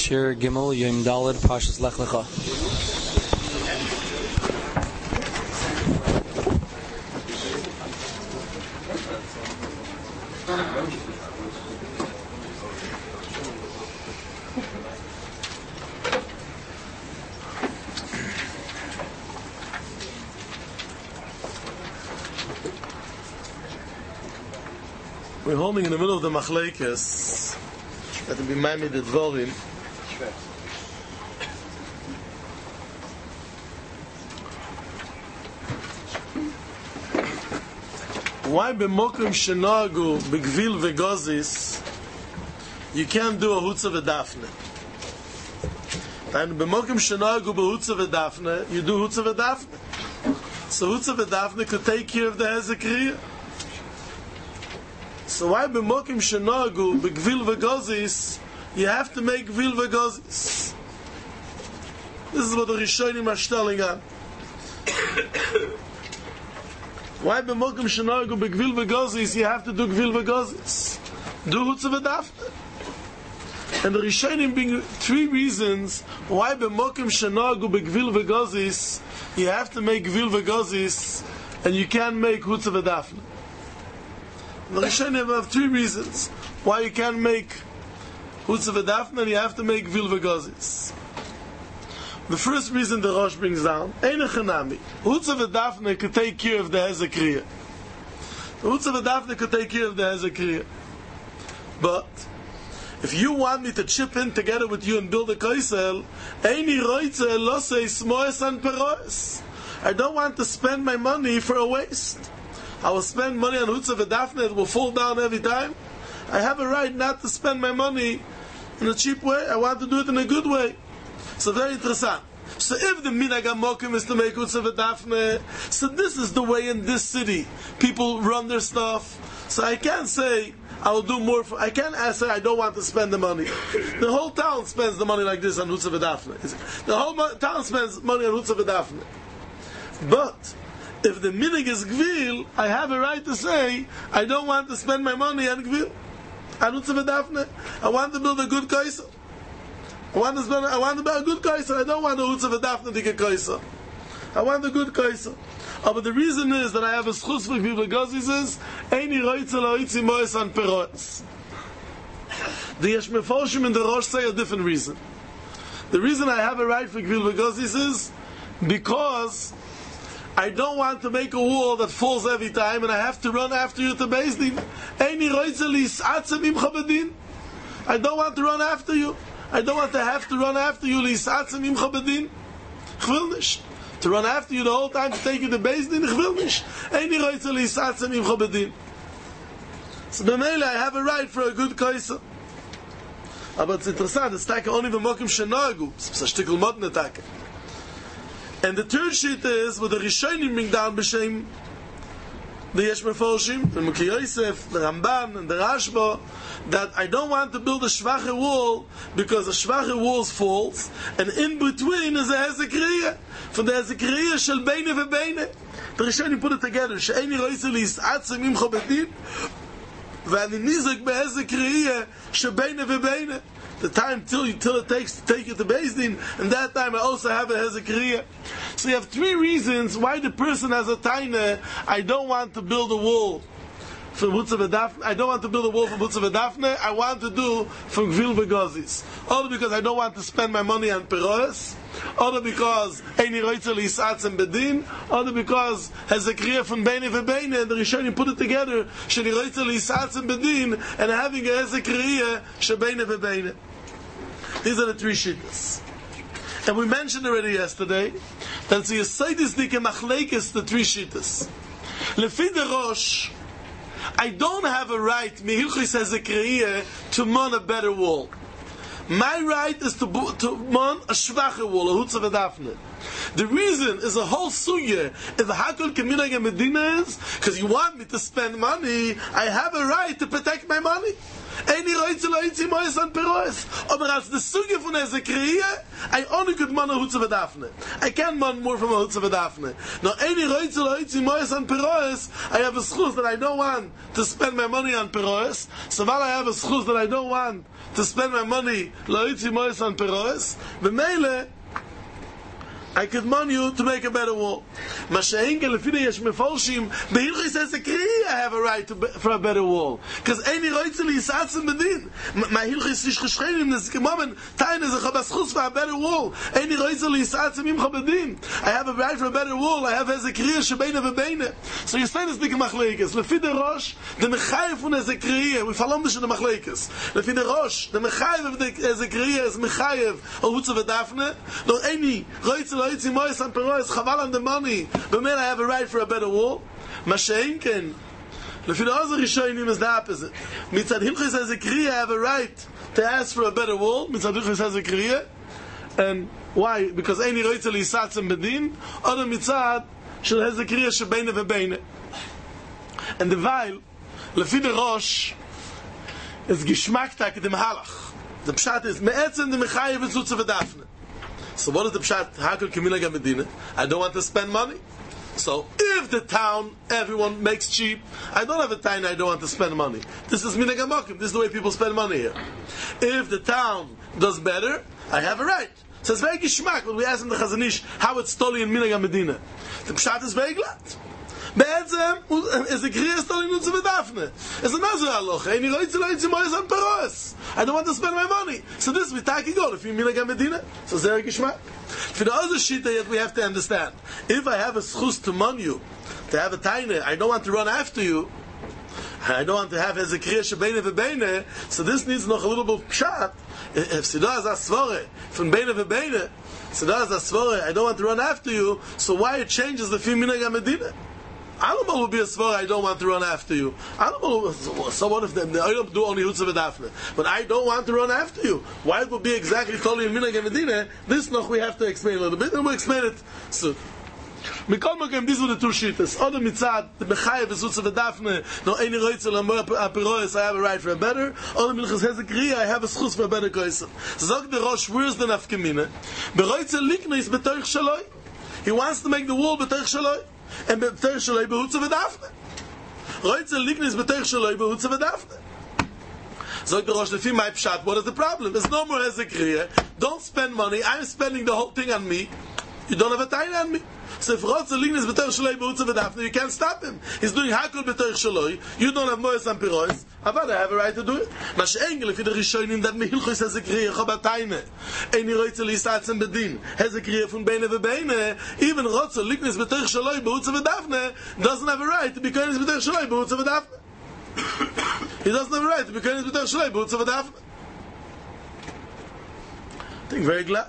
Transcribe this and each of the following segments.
Shir Gimel Yom Daled Pashas Lech Lecha. We're holding in the middle of the Machlekes. That will be Mami the Dvorim. Why b'mokum shenagu b'gvil v'gozis you can't do a hutzah v'dafne? And b'mokum shenagu b'hutzah v'dafne you do hutzah v'dafne. So hutzah v'dafne could take care of the hezekriya. So why b'mokim shenagu b'gvil v'gozis you have to make gvil v'gozis? This is what the Rishonim are telling on. Why b'mokim shenagu b'gvil v'gozis you have to do gvil v'gozis? Do hutzah v'dafne. And the Rishonim bring three reasons why b'mokim shenagu b'gvil v'gozis you have to make gvil v'gozis and you can't make hutzah v'dafne. The Rishonim have three reasons why you can't make hutzah v'dafne and you have to make gvil v'gozis. The first reason the Rosh brings down, Eine Chanami, hutzah v'dafne could take care of the hezekriya. Hutzah v'dafne could take care of the hezekriya. But if you want me to chip in together with you and build a koisel, Eini roitze losei smoes and peroes. I don't want to spend my money for a waste. I will spend money on hutzah v'dafne, it will fall down every time. I have a right not to spend my money in a cheap way. I want to do it in a good way. So very interesting. So if the minhag hamokim is to make hutzah v'dafne, so this is the way in this city people run their stuff. So I can't say I will do more. I can't say I don't want to spend the money. The whole town spends the money like this on hutzah v'dafne. The whole town spends money on hutzah v'dafne. But if the minhag is gvil, I have a right to say I don't want to spend my money on gvil, on hutzah v'dafne. I want to build a good kaisel. I want to build a good kaisel. I don't want a hutzah v'dafne to get kaisel. I want a good kaisel. But the reason is that I have a schus for gvil v'gozis is Eini roitze loitzi moes an peroes. The Yesh Meforshim and the Rosh say a different reason. The reason I have a right for gvil v'gozis is because I don't want to make a wall that falls every time and I have to run after you to Beis Din. Eini roitze lisatzem imcha bedin. I don't want to run after you. I don't want to have to run after you lisatzem imcha bedin. Ich will nicht. To run after you the whole time to take you to Beis Din, ich will nicht. Eini roitze lisatzem imcha bedin. So b'meila I have a right for a good kaisa. Aber it's interessant, it's like only b'mokim shenagu. It's a shtickle modne take. And the third sheet is what the Rishonim bring down b'shem the Yesh Meforshim, the Mukhi Yosef, the Ramban, and the Rashba, that I don't want to build a shvache wall because a shvache wall falls, and in between is a hezekriya. From the hezekriya shel beine ve'beine. The Rishonim put it together. She'eni roitze lisatzem imcha bedin, ve'ani nizak be'hezekriya shel beine ve'beine. The time till it takes to take you to Beis Din, and that time I also have a hezekriya. So you have three reasons why the person has a taina. I don't want to build a wall from hutzah v'dafne. I don't want to build a wall from hutzah v'dafne. I want to do from gvil v'gozis. Either because I don't want to spend my money on peroes, either because eini roitze lisatzem bedin, either because hezekriya from beine v'beine, and the Rishonim put it together, sheni roitze lisatzem bedin, and having a hezekriya shebeine v'beine. These are the three shittas. And we mentioned already yesterday that it's the Yesodis Dike Machlekes, the three shittas. Lefi the Rosh, I don't have a right, mihilchis hezekriya, to mon a better wall. My right is to mon a shvache wall, a hutzah v'dafne. The reason is a whole sugya is the hakol keminag medina is because you want me to spend money. I have a right to protect my money. Any right to loitzi mois and peroes. Aber als the sugya von Ezekriya, I only could man a hutze v'dafne. I can't man more from a hutze v'dafne. Now any right to loitzi mois and peroes, I have a schus that I don't want to spend my money on peroes. So while I have a schus that I don't want to spend my money loitzi mois and peroes, v'meile I could man you to make a better wall. Masha'inke lefide yesh mefolshim behilchis Ezekriya I have a right for a better wall. Because any roitzeli yisatzim bedin. My hilchis ish geschreinim nes gemomen taine ze chabaschus for a better wall. Any roitzeli yisatzim imcha bedin. I have a right for a better wall. I have Ezekriya shebeine vebeine. So you say this big machlekes. Lefide rosh the mechayev von Ezekriya. We follow this in the machlekes. Lefide rosh the mechayev of the Ezekriya is mechayev al hutze v'dafne. No any roitzeli it's in Mois and Perois, Chaval on the money, but man, I have a right for a better wall. Masha'inken, Lefi the other Rishonim is the opposite. Mitzad Hilchis Ezekriya, I have a right to ask for a better wall. Mitzad Hilchis Ezekriya, and why? Because any Reitzel Yisatzim Bedin, other Mitzad Shel Ezekriya Shebeine Vebeine. And the Weil, Lefi the Rosh, is Geschmacktak dem Halach. The Pshat is Me'etzen de Mechayev Etzutze V'dafne. So what is the pshat? Hakol keminag medina. I don't want to spend money. So if the town, everyone makes cheap, I don't have a time. I don't want to spend money. This is minag hamokim. This is the way people spend money here. If the town does better, I have a right. So it's very gishmak. When we ask in the Chazon Ish how it's totally in minag medina, the pshat is very glad. Be'etzem Ezekriya stoli nutze v'dafne. It's a nazar halacha. Any roitzi loitzi mois and peroes. I don't want to spend my money. So this we take go if you minag medina. So zeh gishmak. For the other shita yet we have to understand. If I have a schus to mon you, to have a taina, I don't want to run after you. I don't want to have Ezekriya shebeine vebeine. So this needs noch a little bit of pshat. If Sidah is asvore from beine vebeine, Sidah is asvore. I don't want to run after you. So why it changes the few minag medina? Animal will be a svara, I don't want to run after you. Animal, so what if they don't do only hutze v'dafne? But I don't want to run after you. Why it will be exactly totally in minag medina? This noch we have to explain a little bit, and we'll explain it soon. Mikol Mokem, these were the two shittas. Other mitzad, the mechayev is hutze v'dafne. No any roitzel aperois, I have a right for a better. Other milchas Ezekriya, I have a schus for a better koisen. Zog the Rosh, where's the nafkemine? Beroitzel likne is betoich shaloi. He wants to make the wall betoich shaloi. And betoich shaloi behutze v'dafne. Roitzel likne is betoich shaloi behutze v'dafne. Zog the Rosh, lefi my pshat, what is the problem? There's no more Ezekriya. Don't spend money. I'm spending the whole thing on me. You don't have a time on me. So if Roitzel likne is betoich shaloi behutze v'dafne, you can't stop him. He's doing hakol betoich shaloi. You don't have moes and pirois. But I have a right to do it. Masha'engel, if you're the Rishonim, that mehilchos Ezekriya chabatayne. Any roitzel yisatzim bedin. Ezekriya from beine vebeine. Even Roitzel likne is betoich shaloi behutze v'dafne doesn't have a right to be kohenis betoich shaloi behutze v'dafne. He doesn't have a right to be kohenis betoich shaloi behutze v'dafne. I think very glad.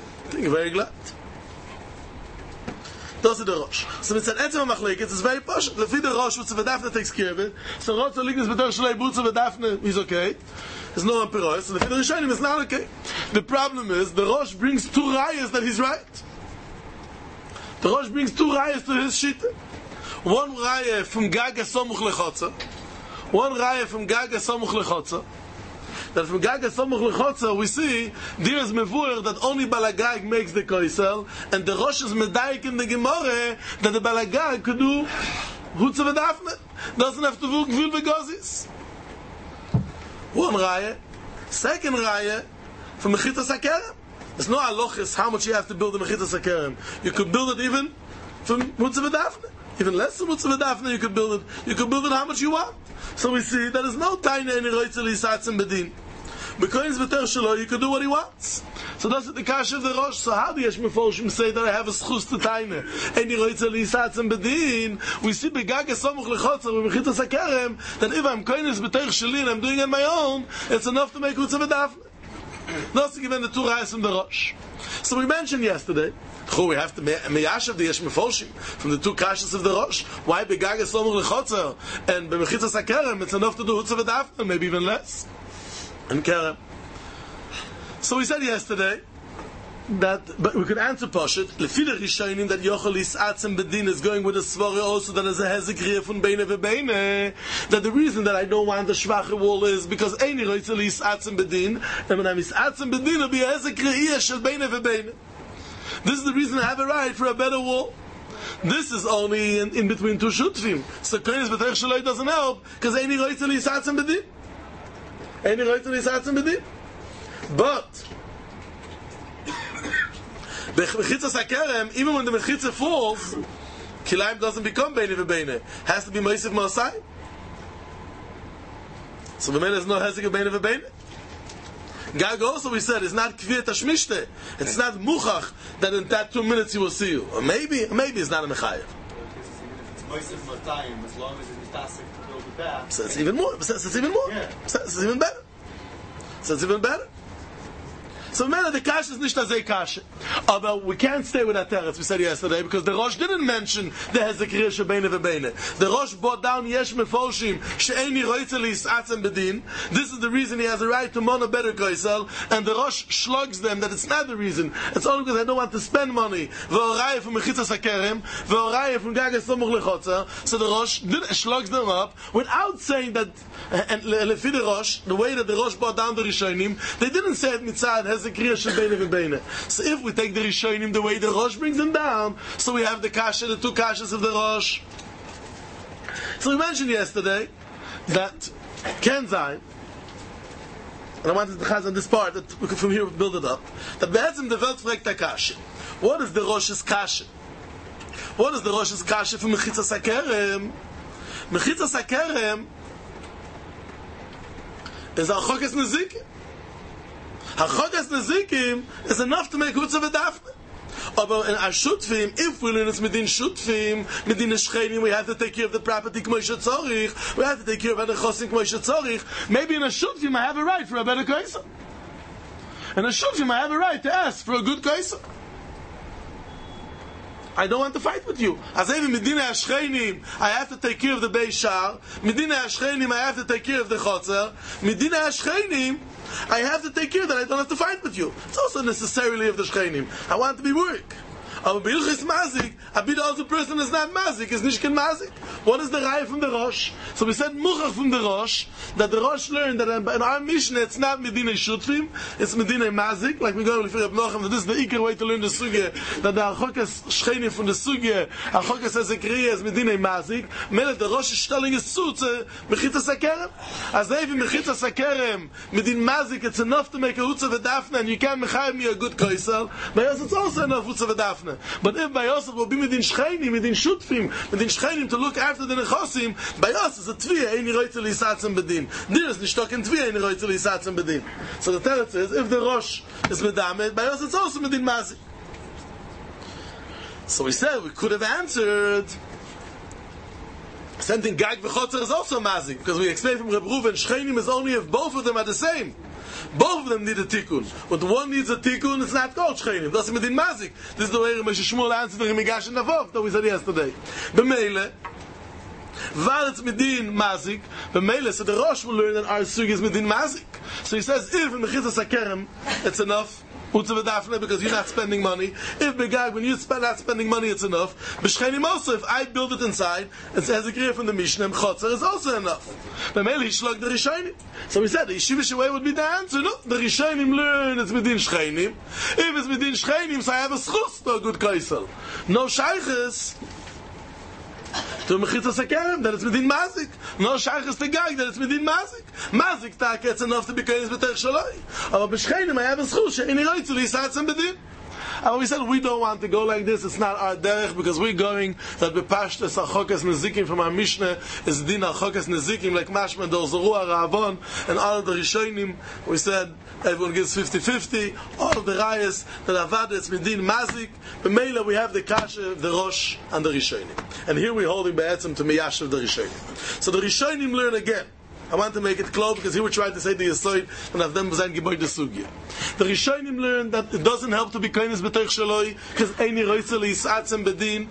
Das ist der Rosh. So mit seinem Etzem Machlekes, it's very posh. Lefi der Rosh, Hutze v'dafne takes care of it. So Roitzel likne is betoich shaloi behutze v'dafne is okay. There's no one perois. So Lefi der Rishonim is not okay. The problem is, the Rosh brings two rayas that he's right. The Rosh brings two rayas to his shita. One raya from Gaga Somuch Lechotza. One raya from Gaga Somuch Lechotza. That from Gaga Somuch Lechotza we see there is mevuer that only Balagag makes the koisel, and the Rosh is medayik in the Gemara that the Balagag could do hutze v'dafne. Doesn't have to do gvil v'gozis. One raya. Second raya from Mechitas HaKerem. There's no halachis how much you have to build the Mechitas HaKerem. You could build it even from hutze v'dafne. Even less than hutze v'dafne you could build it. You could build it how much you want. So we see there is no taina in roitzel yisatzim bedin. Because betoich shaloi, you can do what he wants. So that's the kasha of the Rosh. So how do Yesh Mefolshim say that I have a schus to taina? Any roitzel yisatzim bedin. We see begaga somuch lechotzer v'mechitas hakerem that if I'm kohenis betoich shali and I'm doing it on my own, it's enough to make hutze v'dafne. That's to give the two rayas from the Rosh. So we mentioned yesterday. We have to meyashav the Yesh Mefolshim from the two kashas of the Rosh. Why begaga somuch lechotzer and b'mechitas hakerem it's enough to do hutze v'dafne, maybe even less. And Kerem. So we said yesterday but we could answer Poshet, Lefila Rishonim, that Yochel Yisatzim Bedin is going with a Svara also, that is a Hezekriya from Beine Vebeine, that the reason that I don't want the Shvache wall is because Eini Roitzel Yisatzim Bedin, and when I'm Yisatzim Bedin, it'll be a Hezekriya Shel Beine Vebeine. This is the reason I have a right for a better wall. This is only in between two Shutfim. So Koines B'Terech Shaloi doesn't help, because Eini Roitzel Yisatzim Bedin. Eini Roitzel Yisatzim Bedin. But Mechitzas HaKerem, even when the Mechitza falls, Kilayim doesn't become Beine Vebeine. Has to be Meisiv Mosai. So the man has no Hezek of Beine Vebeine. Gag also, we said, is not Kviyat Hashmishte. It's not Muchach that in that 2 minutes he will see you. Or maybe it's not a Mechayev. It's Meisiv Motayim, as long as it's Tasik to build it back. So it's even more. It's even more. Yeah. It's even better. So it's even better. So the Kasha is nicht as a Kasha. But we can't stay with that teretz we said yesterday, because the Rosh didn't mention the Hezekriya Shebeine Vebeine. The Rosh brought down Yesh Mefoshim She'eni Roitzel Yisatzim Bedin. This is the reason he has a right to mon a better Kaisel, and the Rosh shlugs them that it's not the reason. It's only because I don't want to spend money. V'orayah from Mechitzas HaKerem, v'orayah from Gagas Somuch Lechotza. So the Rosh shlugs them up without saying that, and Lefi the Rosh, the way that the Rosh brought down the Rishonim, they didn't say it mitzad Hezekriya Shebeine Vebeine. So if we take the Rishonim the way the Rosh brings them down, so we have the Kasha, the two Kashas of the Rosh. So we mentioned yesterday that Kenzai, and I wanted to have on this part, that we could from here build it up, that Be'etzim the Welt fragt the Kasha. What is the Rosh's Kasha? What is the Rosh's Kasha for Mechitzas HaKerem? Mechitzas HaKerem is Achokes Nezikim. Achokes Nezikim is enough to make Hutza V'Dafne. But in our Shutfim, if we learn it's Medin Shutfim, Medin Shchenim, we have to take care of the property K'moi Shetzorich, we have to take care of the Chosim K'moi Shetzorich. Maybe in a Shutfim I have a right for a better Kaisa. In a Shutfim I have a right to ask for a good Kaisa. I don't want to fight with you. As even Medina Ashchenim, I have to take care of the Beis Shar. Medina Ashchenim, I have to take care of the Chotzer. Medina Ashchenim, I have to take care that I don't have to fight with you. It's also necessarily of the Shchenim. I want to be work. Aber Bilchis Mazik, a bit also person is not Mazik, is Nishkin Mazik. What is the Raya from the Rosh? So we said Muchach from the Rosh, that the Rosh learned that in our Mishnah it's not Medina Shutfim, it's Medina Mazik, like we go to Reb Nochem, that this is the Iker way to learn the Sugya, that the Achokas Shchenim from the Sugya, Achokas Hezekriya is Medina Mazik, meaning the Rosh is telling his suit, Mechitzas HaKerem. As if in Mechitzas HaKerem, Medina Mazik, it's enough to make a Hutza V'Dafne, and you can't mechayim me a good Kaisel, but yes, it's also enough Hutza V'Dafne. But if by Yosef will be Medin Shchenim, Medin Shutfim, Medin Shchenim to look after the Nechosim, by Yosef is a Tviyah, Eini Roitzel Yisatzim Bedin. There is Nishtok and Tviyah, Eini Roitzel Yisatzim Bedin. So the Teretz says, if the Rosh is Medamed, by Yosef it's also Medin Mazik. So we said, we could have answered, same thing, Gag V'Chotzer is also Mazik, because we explained from Reb Ruven, Shchenim is only if both of them are the same. Both of them need a tikkun. But one needs a tikkun, it's not called Shchenim. That's Medin Mazik. This is the way Ramesh Shmuel answered the Remigash and Navov that we said yesterday. B'meile, Val it's Medin Mazik, B'meile, so the Rosh will learn that our Sugi is Medin Mazik. So he says, if in Mechitzas HaKerem, it's enough, Hutza V'Dafne, because you're not spending money. If Begag, when you're not spending money, it's enough. B'Shchenim also, if I build it inside, it has a clear from the Mishnah, Chotzer is also enough. B'meile, he shlugged the Rishonim. So we said, the Yeshivish way would be the answer. No, the Rishonim learn it's Medin Shchenim. If it's Medin Shchenim, so I have a schus to a good Kaisel. No Shayches to Mechitzas HaKerem, that it's Medin Mazik. No Shayches to Gag, that it's Medin Mazik. Mazik tak, it's enough to be Kaisel B'Terech Shaloi. Aber B'Shchenim, I have a schus, she'ini roitzel Yisatzim Bedin. And we said we don't want to go like this. It's not our derech, because we're going that bepashtas Achokas Nezikim from our Mishnah is din Achokas Nezikim like Mashma Dor Zorua Ravon and all of the Rishonim. We said everyone gives 50-50. All of the Rayas that Avad it's Medin Mazik. B'meila we have the Kasha, the Rosh, and the Rishonim. And here we're holding Be'etzim to Miyash of the Rishonim. So the Rishonim learn again. I want to make it clear because here we're trying to say the Yesoid and have them sein Geboy de Sugya. The Rishonim learn that it doesn't help to be Koines B'Terech Shaloi because Eini Roitzel Yisatzim Bedin.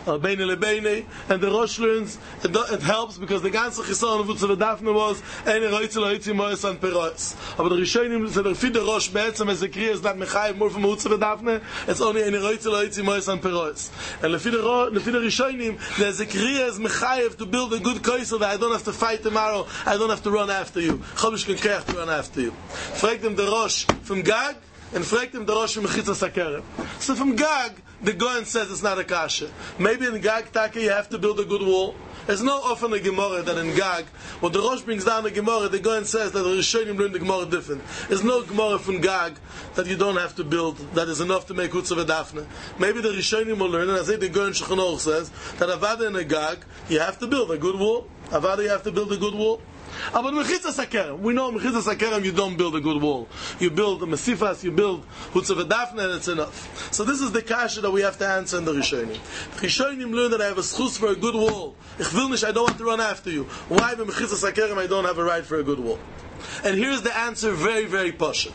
Beine lebeine, and the Rosh learns, it helps because the ganze Chisaron of Utzav Dafne was eine Reutzel Hoitzi Moes an Perois. Aber the Rishonim, so the Fide Rosh Be'etzem as a Kriya is not Mechayev more from Utzav Dafne, it's only eine Reutzel Hoitzi Moes an Perois. And the Fide Rishonim, there's a Kriya is Mechayev to build a good Koisel that I don't have to fight tomorrow, I don't have to run after you. Chomish can Kreach to run after you. Fragt him the Rosh from Gag, and fragt him the Rosh from Mechitzas HaKerem. So from Gag, the Goyen says it's not a kasha. Maybe in Gag Taka you have to build a good wall. There's no often a Gemara that in Gag, when the Rosh brings down the Gemara, the Goyen says that the Rishonim learn the Gemara different. There's no Gemara from Gag that you don't have to build, that is enough to make Hutzav Dafne. Maybe the Rishonim will learn, and I say the Goyen Shulchan Aruch says, that Avada in a Gag, you have to build a good wall. Avada, you have to build a good wall. But Mechitzas HaKerem, we know Mechitzas HaKerem you don't build a good wall. You build a Mesifas, you build Hutzav Dafne, and it's enough. So this is the kasha that we have to answer in the Rishonim. The Rishonim learn that I have a schus for a good wall. Ich will nicht, I don't want to run after you. Why by Mechitzas HaKerem I don't have a right for a good wall? And here's the answer, very, very pashut.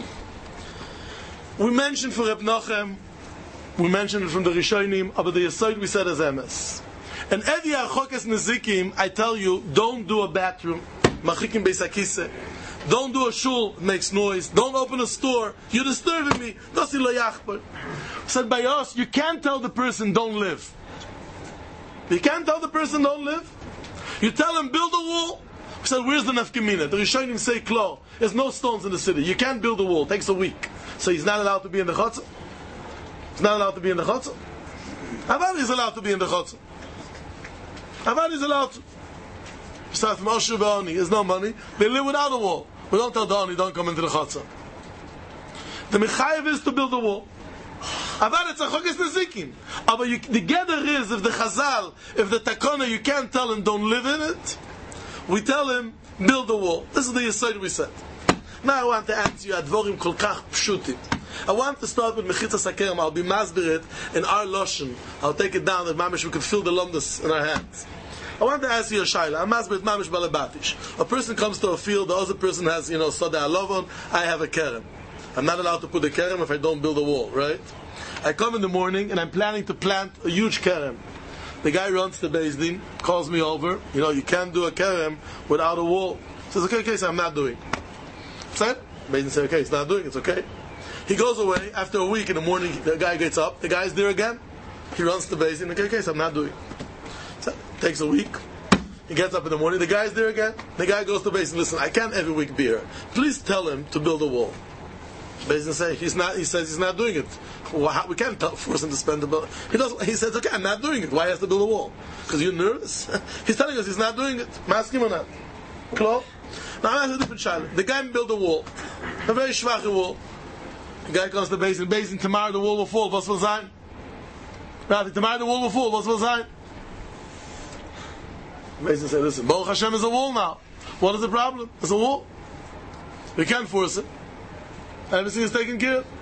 We mentioned for Reb Nochem, we mentioned it from the Rishonim, but the Yesod we said as emes. And Evi Achokes Nezikim, I tell you, don't do a bathroom. Machikim Beis HaKiseh. Don't do a shul, it makes noise. Don't open a store, you're disturbing me. Dosi lo yachbar. Said by us, you can't tell the person don't live. You can't tell the person don't live. You tell him build a wall. We said, where's the nafkamina? The Rishonim say klo. There's no stones in the city. You can't build a wall. It takes a week. So he's not allowed to be in the chotzer. He's not allowed to be in the chotzer. Avad is allowed to be in the chotzer. Avad is allowed to. Start from Oshu Ba'oni. There's no money. They live without a wall. We don't tell the Oni, don't come into the chotzer. The mechayev is to build a wall. Avad it's a chokes nezikim. But the gather is, if the chazal, if the takona, you can't tell him don't live in it. We tell him build a wall. This is the yesod we said. Now I want to answer you advorim kol kach pshutim. I want to start with Mechitzas HaKerem. I'll be masbir it in our loshen. I'll take it down that mamish we can feel the lumdus in our hands. I want to ask you a shayla. I'm masbir it mamish balabatish. A person comes to a field, the other person has, sada alovon. I have a kerem. I'm not allowed to put a kerem if I don't build a wall, right? I come in the morning and I'm planning to plant a huge kerem. The guy runs to Beis Din, calls me over. You can't do a kerem without a wall. Says, okay, so I'm not doing. Said, Beis Din said, okay, it's not doing, it's okay. He goes away. After a week in the morning, the guy gets up. The guy's there again. He runs to Beis Din. Okay, so I'm not doing. So takes a week. He gets up in the morning. The guy's there again. The guy goes to Beis Din. Listen, I can't every week be here. Please tell him to build a wall. Beis Din say he's not. He says he's not doing it. Well, we can't force him to spend the bill. He doesn't. He says, okay, I'm not doing it. Why he has to build a wall? Because you're nervous. He's telling us he's not doing it. Mask him or not? Close. Now I'm asking a different child. The guy built a wall, a very schwache wall. The guy comes to Beis Din, tomorrow the wall will fall. Was will sein? Tomorrow the wall will fall. Was will sein? Beis Din said, listen, Baruch Hashem is a wall now. What is the problem? It's a wall. We can't force it. Everything is taken care of.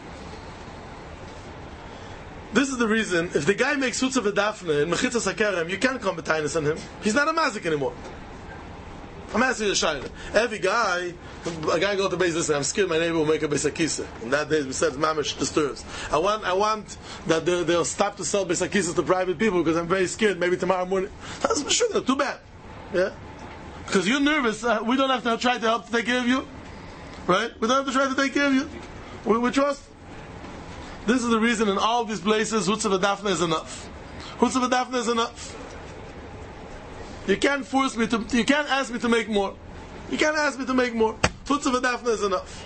This is the reason, if the guy makes Hutzav Dafne in Mechitzas HaKerem, you can't come betainis on him. He's not a mazik anymore. I'm asking you a shayla. Every guy, a guy go to Beis Din, I'm scared my neighbor will make a Beis HaKiseh. In that day we said mamish disturbs. I want that they'll stop to sell Beis HaKiseh to private people because I'm very scared. Maybe tomorrow morning. That's sure, too bad. Yeah, because you're nervous. We don't have to try to help to take care of you, right? We don't have to try to take care of you. We trust. This is the reason in all these places Hutzav Dafne is enough. Hutzav Dafne is enough. You can't force me to. You can't ask me to make more. You can't ask me to make more. Hutzav Dafne is enough.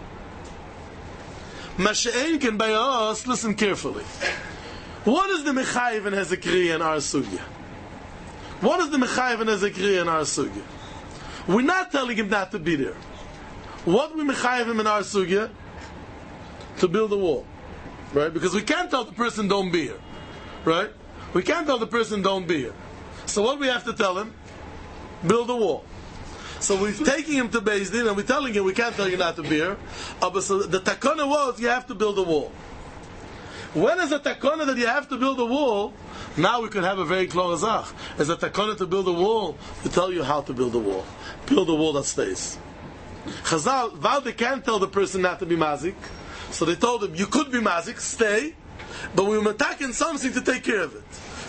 Masha'en can by us. Listen carefully. What is the mechayev in Hezekiah in our sugya? What is the mechayev in Hezekiah in our sugya? We're not telling him not to be there. What we mechayev him in our sugya? To build a wall, right? Because we can't tell the person don't be here, right? We can't tell the person don't be here. So what we have to tell him? Build a wall. So we're taking him to Beis Din and we're telling him we can't tell you not to be here. But so the takana was you have to build a wall. When is the takana that you have to build a wall? Now we could have a very close azach. As a takana to build a wall, to tell you how to build a wall. Build a wall that stays. Chazal, while they can't tell the person not to be mazik, so they told him you could be mazik, stay, but we were attacking something to take care of it.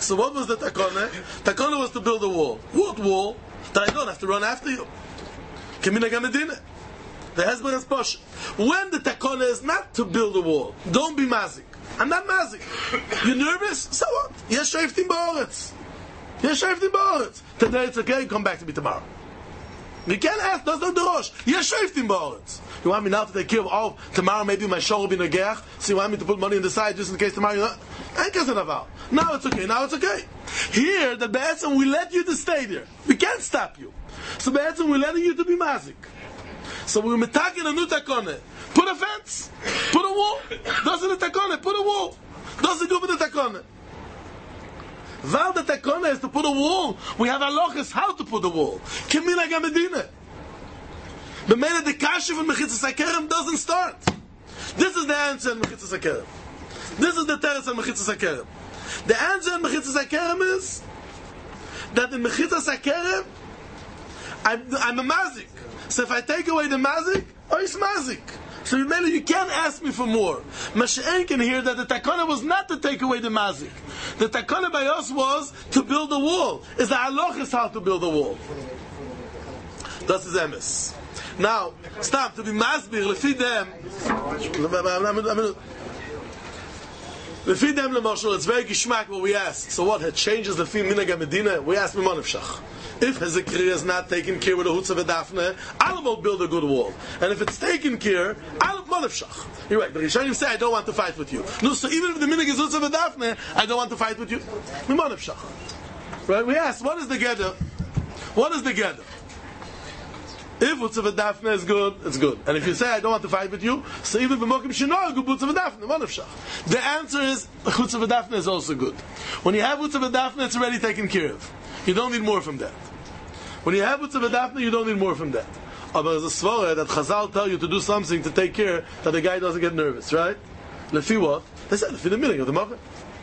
So what was the takana? Takana was to build a wall. What wall? That I don't have to run after you. K'minhag HaMedina. The husband is posh. When the takana is not to build a wall, don't be mazik. I'm not mazik. You're nervous? So what? Yesh shayftim ba'aretz. Yesh shayftim ba'aretz. Today it's okay, come back to me tomorrow. You can't ask, that's not the rosh. Yesh shayftim ba'aretz. You want me now to take care of, tomorrow maybe my shor will be negach, so you want me to put money on the side just in case tomorrow you're not? Now it's okay. Here, the Be'etzim, we let you to stay there. We can't stop you. So Be'etzim, we're letting you to be mazik. So we're metaking a new takone. Put a fence. Put a wall. Doesn't the takone, put a wall. Doesn't go with the takone. While the takone is to put a wall, we have halachas how to put a wall. K'minhag HaMedina. The minute the kasha from Mechitzas HaKerem doesn't start. This is the answer in Mechitzas HaKerem. This is the teretz in Mechitzas HaKerem. The answer in Mechitzas HaKerem is that in Mechitzas HaKerem I'm a mazik. So if I take away the mazik, it's mazik. So you can't ask me for more. Masha'en can hear that the takana was not to take away the mazik. The takana by us was to build a wall. Is the halachas how to build a wall. That's his emes. Now, stop, to be masbir, lefi dem, it's very gishmak what we ask. So what, it changes lefi minhag HaMedina? We ask Mimonefshach. If Hezekiah is not taken care with the Hutzav Dafne, I'll go build a good wall. And if it's taken care, I'll Monefshach. You're right, but Rishonim say, I don't want to fight with you. No, so even if the minhag is Hutzav Dafne, I don't want to fight with you. Mimonefshach. Right, we ask, what is the gather? What is the gather? If Hutzav Dafne is good, it's good. And if you say, I don't want to fight with you, so even if Mokim Shino, good Hutzav Dafne, Monefshach. The answer is, Hutzav Dafne is also good. When you have Hutzav Dafne, it's already taken care of. You don't need more from that. When you have Hutzav Dafne, you don't need more from that. But there's a svara that Chazal tell you to do something to take care that the guy doesn't get nervous, right? Lefi what? They said, lefi the meaning of the Mokim.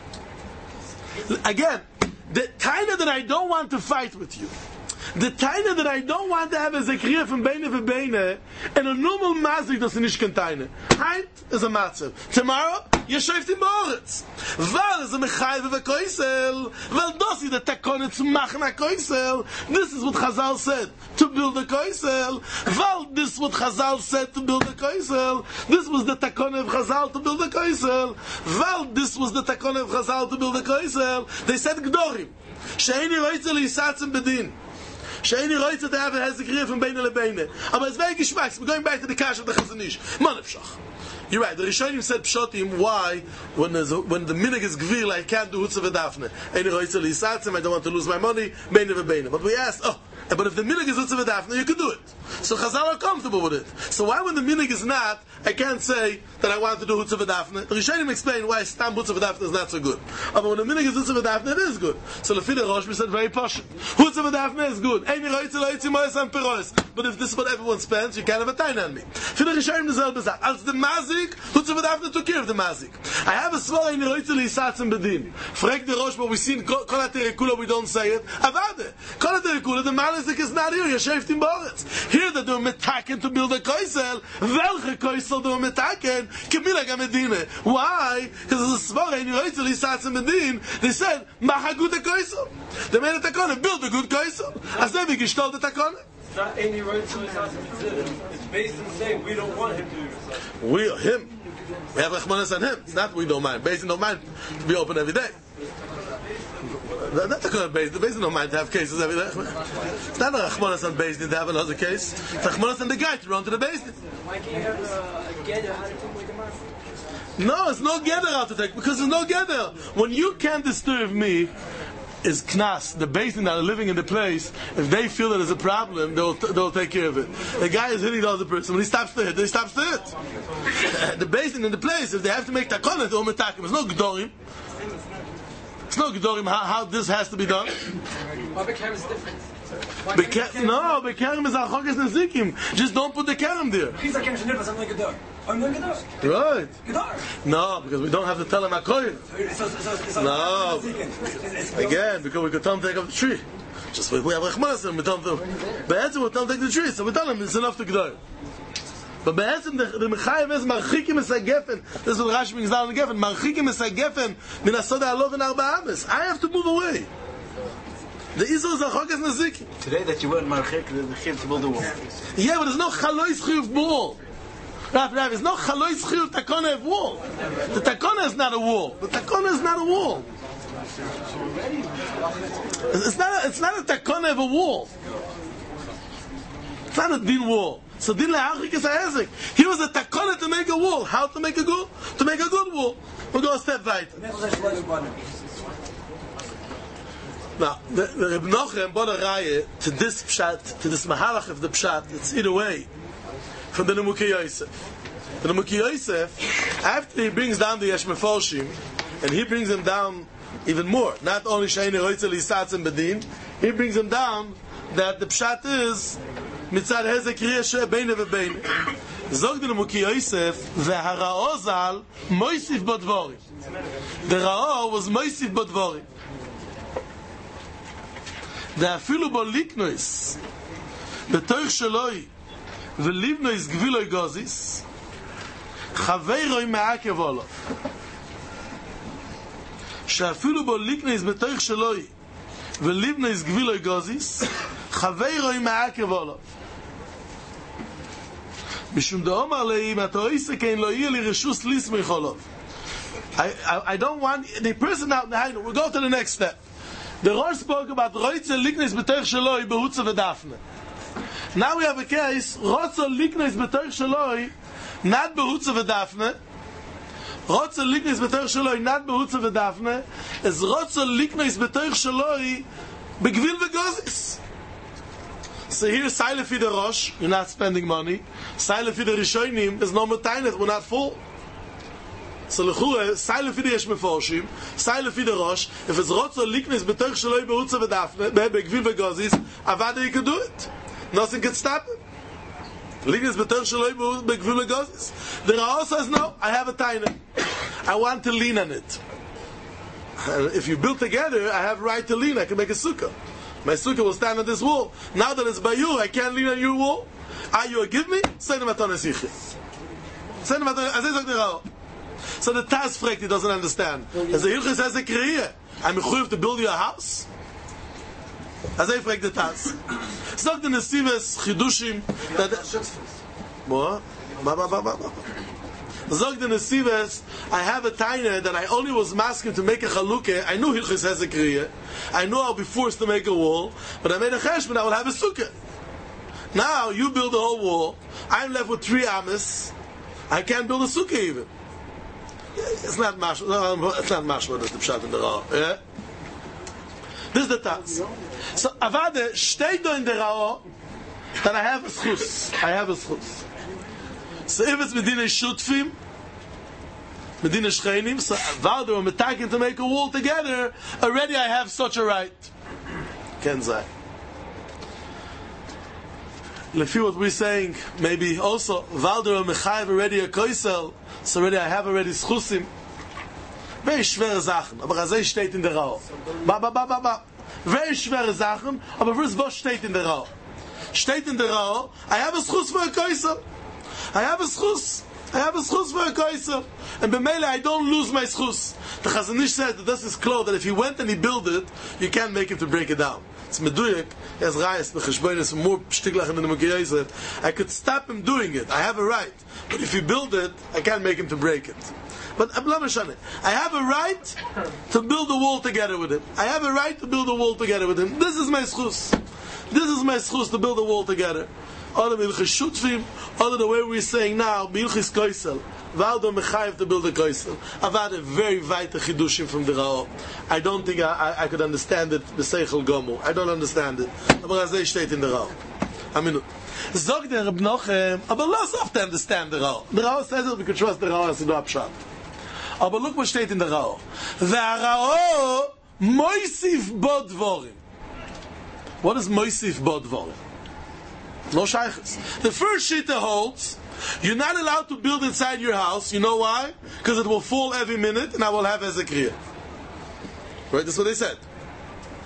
Again, the taina that I don't want to fight with you, the taina that I don't want to have as a kriya from beine v'beine, and a normal mazik does nicht kan taina. Heint is a matzav. Tomorrow, you shayft in ba'aretz. Val is a mechayv v'koisel. Val dosi the takone to machna koisel. This is what Chazal said, to build a koisel. Val, this is what Chazal said, to build a koisel. This was the takone of Chazal to build a koisel. Val, this was the takone of Chazal to build a koisel. They said gdorim. Sheini roitzel yisatzim bedin. Sheini roitzel to have a hezekriya from beine lebeine. Aber it's very geschmacks. We're going back to the kash of the Chazanish. Monefshach. You're right. The Rishonim said pshotim. Why, when the minhag is gvil, I can't do Hutzav Dafne. Sheini roitzel yisatzim. I don't want to lose my money. Beine lebeine. But we asked, but if the minhag is Hutzav Dafne, you can do it. So Chazal are comfortable with it. So why, when the minhag is not, I can't say that I want to do Hutzav Dafne? The Rishonim explain why Stam Hutzav Dafne is not so good. But when the minhag is Hutzav Dafne, it is good. So Lefi the Rosh, we said very posh. Hutzav Dafne is good. But if this is what everyone spends, you can't have a taina on me. For the Rishonim, the selbe sagt. Als the mazik, Hutzav Dafne took care of the mazik. I have a svara in the roitzel yisatzim bedin. Frag the Rosh, but we see in Kol HaTerekula, we don't say it. Avade. Kol HaTerekula, the malizik is not here. You're shaved in ba'aretz. Here they do metaken to build a koisel. Welche koisel do metaken? K'minhag HaMedina. Why? Because it's a svara in the roitzel yisatzim bedin. They said, macha good a koisel. They made a takone, build a good koisel. As they be gestalt the takone. It's not any right to it's based on saying we don't want him to do this. We are him. We have Rachmanas on him. It's not we don't mind. Basin don't mind to be open every day. That's a good Basin. The Basin don't mind to have cases every day. It's not a Rachmanas on Basin to have another case. It's Rachmanas on the guy to run to the Basin. Why can't you have a gather how to take away the mask? No, it's no gather out to take, because there's no gather. When you can't disturb me, is knas. The basin that are living in the place, if they feel that there's a problem, they'll take care of it. The guy is hitting the other person. When he stops to hit, they stop to hit. The basin in the place, if they have to make takonah, they'll metakim. It's no gedorim. It's no gedorim how this has to be done. Bekerem is different. No, Bekerem is achokes nezikim. Just don't put the kerem there. Right. No, because we don't have to tell him akoyin. No. Again, because we could tell him to take up the tree. Just we have rachmanas and we tell him to. But we'll tell him to take the tree, so we tell him it's enough to gedor. But be'etzem the Mechayev is marchikim es hagefen. This is what Rashi brings down in the Gefen. Marchikim es hagefen min asod ha'alov and arba ames. I have to move away. The Israel is a chokas neziki. Today that you weren't marchik, the chiyuv to build a wall. Yeah, but there's no chalois chiyuv wall. Rav, there's no chalois chiyuv takona of wall. The takona is not a wall. The takona is not a wall. It's not a takona of a wall. It's not a din wall. So din le'achik is a hezek. He was a takona to make a wall. How to make a good? To make a good wall. We'll go a step weiter. Now, the Reb Nochem brought a raya to this pshat, to this mahalach of the pshat. It's either way from the Nemuki Yosef. The Nemuki Yosef, after he brings down the Yesh Meforshim, and he brings him down even more. Not only Sheini Roitzel Yisatz and Bedin, he brings him down that the pshat is Mitzad Hezek Riyah Beine Vebeine. Zog the Nemuki Yosef, Ve'hara'o zal Moisif Bodvorim. The Ra'o was Moisif Bodvorim. ואפילו בו ליקנויס בתוך שלוי ולבנויס גבילוי גוזיס חברוי מעכב עולו שאפילו בו ליקנויס בתוך שלוי ולבנויס גבילוי גוזיס חברוי מעכב עולו משום דאמר לי אם אתה עושה כן לא יהיה לי רשוס לסמוך עולו. I don't want the person out behind. We'll go to the next step. The Rosh spoke about Roitze Liknes B'Toich Shaloi Behutza V'Dafne. Now we have a case, Rotze Liknes B'Toich Shaloi, not Behutza V'Dafne. Rotze Liknes B'Toich Shaloi, not Behutza V'Dafne, is Rotze Liknes B'Toich Shaloi B'Gvil V'Gozis. So here, Saile Fi the Rosh, you're not spending money. Saile Fi the Rishonim, there's no more tainet, we're not full. So l'chura, Saile Fi the Yesh Meforshim, Saile Fi the Rosh, if it's Rotzo Liknes B'Toich Shaloi Behutza V'Dafne, B'Gvil V'Gozis, Avada you can do it. Nothing can stop it. Liknes B'Toich Shaloi B'Gvil V'Gozis. The Ra'ah says, no, I have a tainet. I want to lean on it. If you build together, I have right to lean. I can make a sukkah. My sukkah will stand on this wall. Now that it's by you, I can't lean on your wall. You give me? Send him aton esiche. Send him aton esiche. So the Taz fragt, he doesn't understand. As the Hilchis has a kriya. I'm mechuyev to build you a house? As he fragt the Taz. Sagt the Nesives Chidushim that... What? Sagt the Nesives, I have a taina that I only was masking to make a chalukah. I knew Hilchis has a kriya. I knew I'll be forced to make a wall, but I made a cheshbon, I will have a sukkah. Now you build the whole wall. I'm left with 3 amas. I can't build a sukkah even. It's not mashma. It's not mashma. That's the pshat in the Ra'ah. Yeah? This is the Taz. So avade steht do in the Ra'ah that I have a schus. I have a schus. So if it's medina shutfim, medina shcheinim, so avade or metakin to make a wall together, already I have such a right. Ken zay. Lefi what we're saying, maybe also Valder or Mechayev already a koisel, so already I have already schusim. Very schwere Sachen, aber das steht in der Ra'ah. Very schwere Sachen, aber was steht in der Ra'ah? Steht in der Ra'ah, I have a schus for a koisel. I have a schus. I have a schus for a koisel. And b'meile I don't lose my schus. The Chazon Ish said that this is close, that if he went and he built it, you can't make him to break it down. It's meduyek, as Rayas, b'cheshbonis, more shtiglach in the Nemuki Yosef. I could stop him doing it. I have a right. But if you build it, I can't make him to break it. But I have a right to build a wall together with him. I have a right to build a wall together with him. This is my schus. This is my schus to build a wall together. Other the way we're saying now, Bilchis Koisel. Valdo Mechayev to build a koisel. I've had a very vital chidushim from the Ra'ah. I don't think I could understand it. B'seichel gomu. I don't understand it. Aber as they state in the Ra'ah. I mean, Zog der Reb Nochem, aber lass off to understand the Ra'ah. The Ra'ah says it, we can trust the Ra'ah as a pshat. Aber look what state in the Ra'ah. V'hara'ah moisif bo dvorim. What is moisif bo dvorim? No shaychus. The first shita holds, you're not allowed to build inside your house. You know why? Because it will fall every minute and I will have Ezekriya. Right? That's what they said.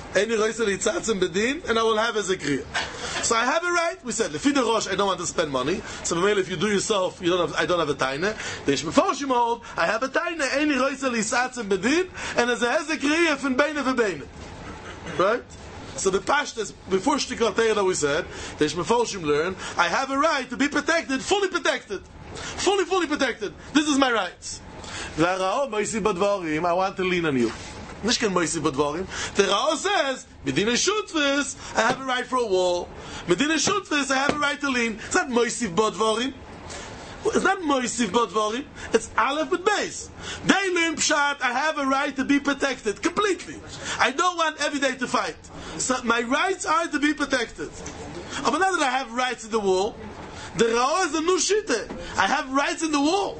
Any Reisel Yitzatzim Bedin, and I will have as a Kriya. So I have a right. We said, Lefi the Rosh, I don't want to spend money. So if you do yourself, I don't have a taina. The Ishmefoshim hold, I have a taina. Any Reisel Yitzatzim Bedin, and as a Kriya from Beine for Beine. Right? So the Pashtas, before Shtikal that we said, the Ishmefoshim learn, I have a right to be protected, fully protected. Fully protected. This is my rights. I want to lean on you. The Ra'ah says, Medina Shutfis, I have a right for a wall. Medina Shutfis, I have a right to lean. It's not Moisiv Bodvarim. It's not Moisiv Bodvarim. It's Aleph with base. They learn Pshat, I have a right to be protected completely. I don't want every day to fight. So my rights are to be protected. But now that I have rights in the wall, the Ra'ah is a new shita. I have rights in the wall.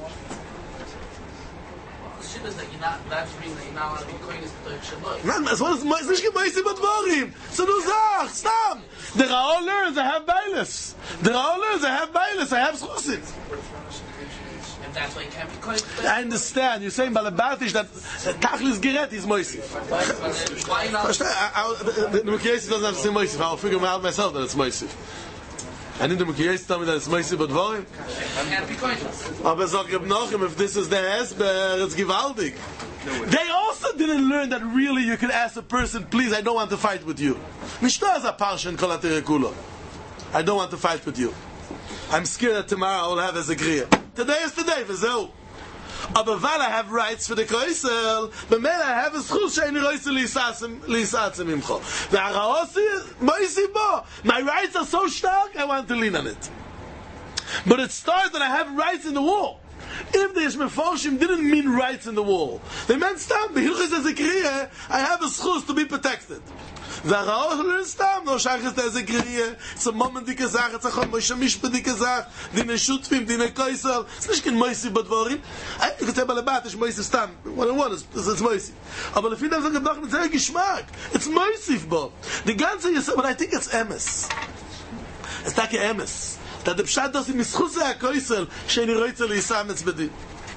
That that's the reason that you're not allowed to be koines to Shabbat. It's nicht gemeisse Badvarim. So du sagst, stam. The Ra'ah learns, I have bailiffs. The Ra'ah learns, I have bailiffs, I have schusim. And that's why you can't be koines. I understand. You're saying Balabatish that Tachlis Geret is moisiv. Why not? The Mukiyesi doesn't have to say moisiv. I'll figure out myself that it's moisiv. I need the Mukiyesi to tell me that it's moisiv Badvarim. Aber sag Reb Nachum, if this is the Hesber, it's gewaltig. They also didn't learn that really you can ask a person, please, I don't want to fight with you. Nishta as a parsha in Kol HaTerekulo. I don't want to fight with you. I'm scared that tomorrow I will have as a kriya. Today is today, v'zeu. Aber weil I have rights for the Kreisel, b'mela I have a schus she'eni Reisel lisatzim imcho. V'araosi, moisi bo. My rights are so stark, I want to lean on it. But it starts that I have rights in the wall. If the Ishmefoshim didn't mean rights in the wall, they meant stam, b'hilchis as a kriya, I have a schus to be protected. V'araosi stam, no shachis as a kriya, it's a moment dike zach, it's a chon Moshe Mishpah dike zach, dine shutfim, dine koisel, it's nicht kein moisi badvarim. I could say balabat, it's moisi stam, what I want is it's moisi. Aber lefi dem sagen, doch, it's a geschmack, it's moisi bo. The ganze Yisrael, but I think it's emes. It's like a emes. That the pshat does in mischuse ha-koisel she'eni roitzel yisametz bedin.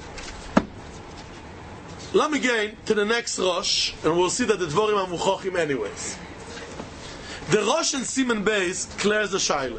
Let me get to the next Rosh, and we'll see that the Dvorim are muchochim anyways. The Rosh in Siman Beis clears the Shaila.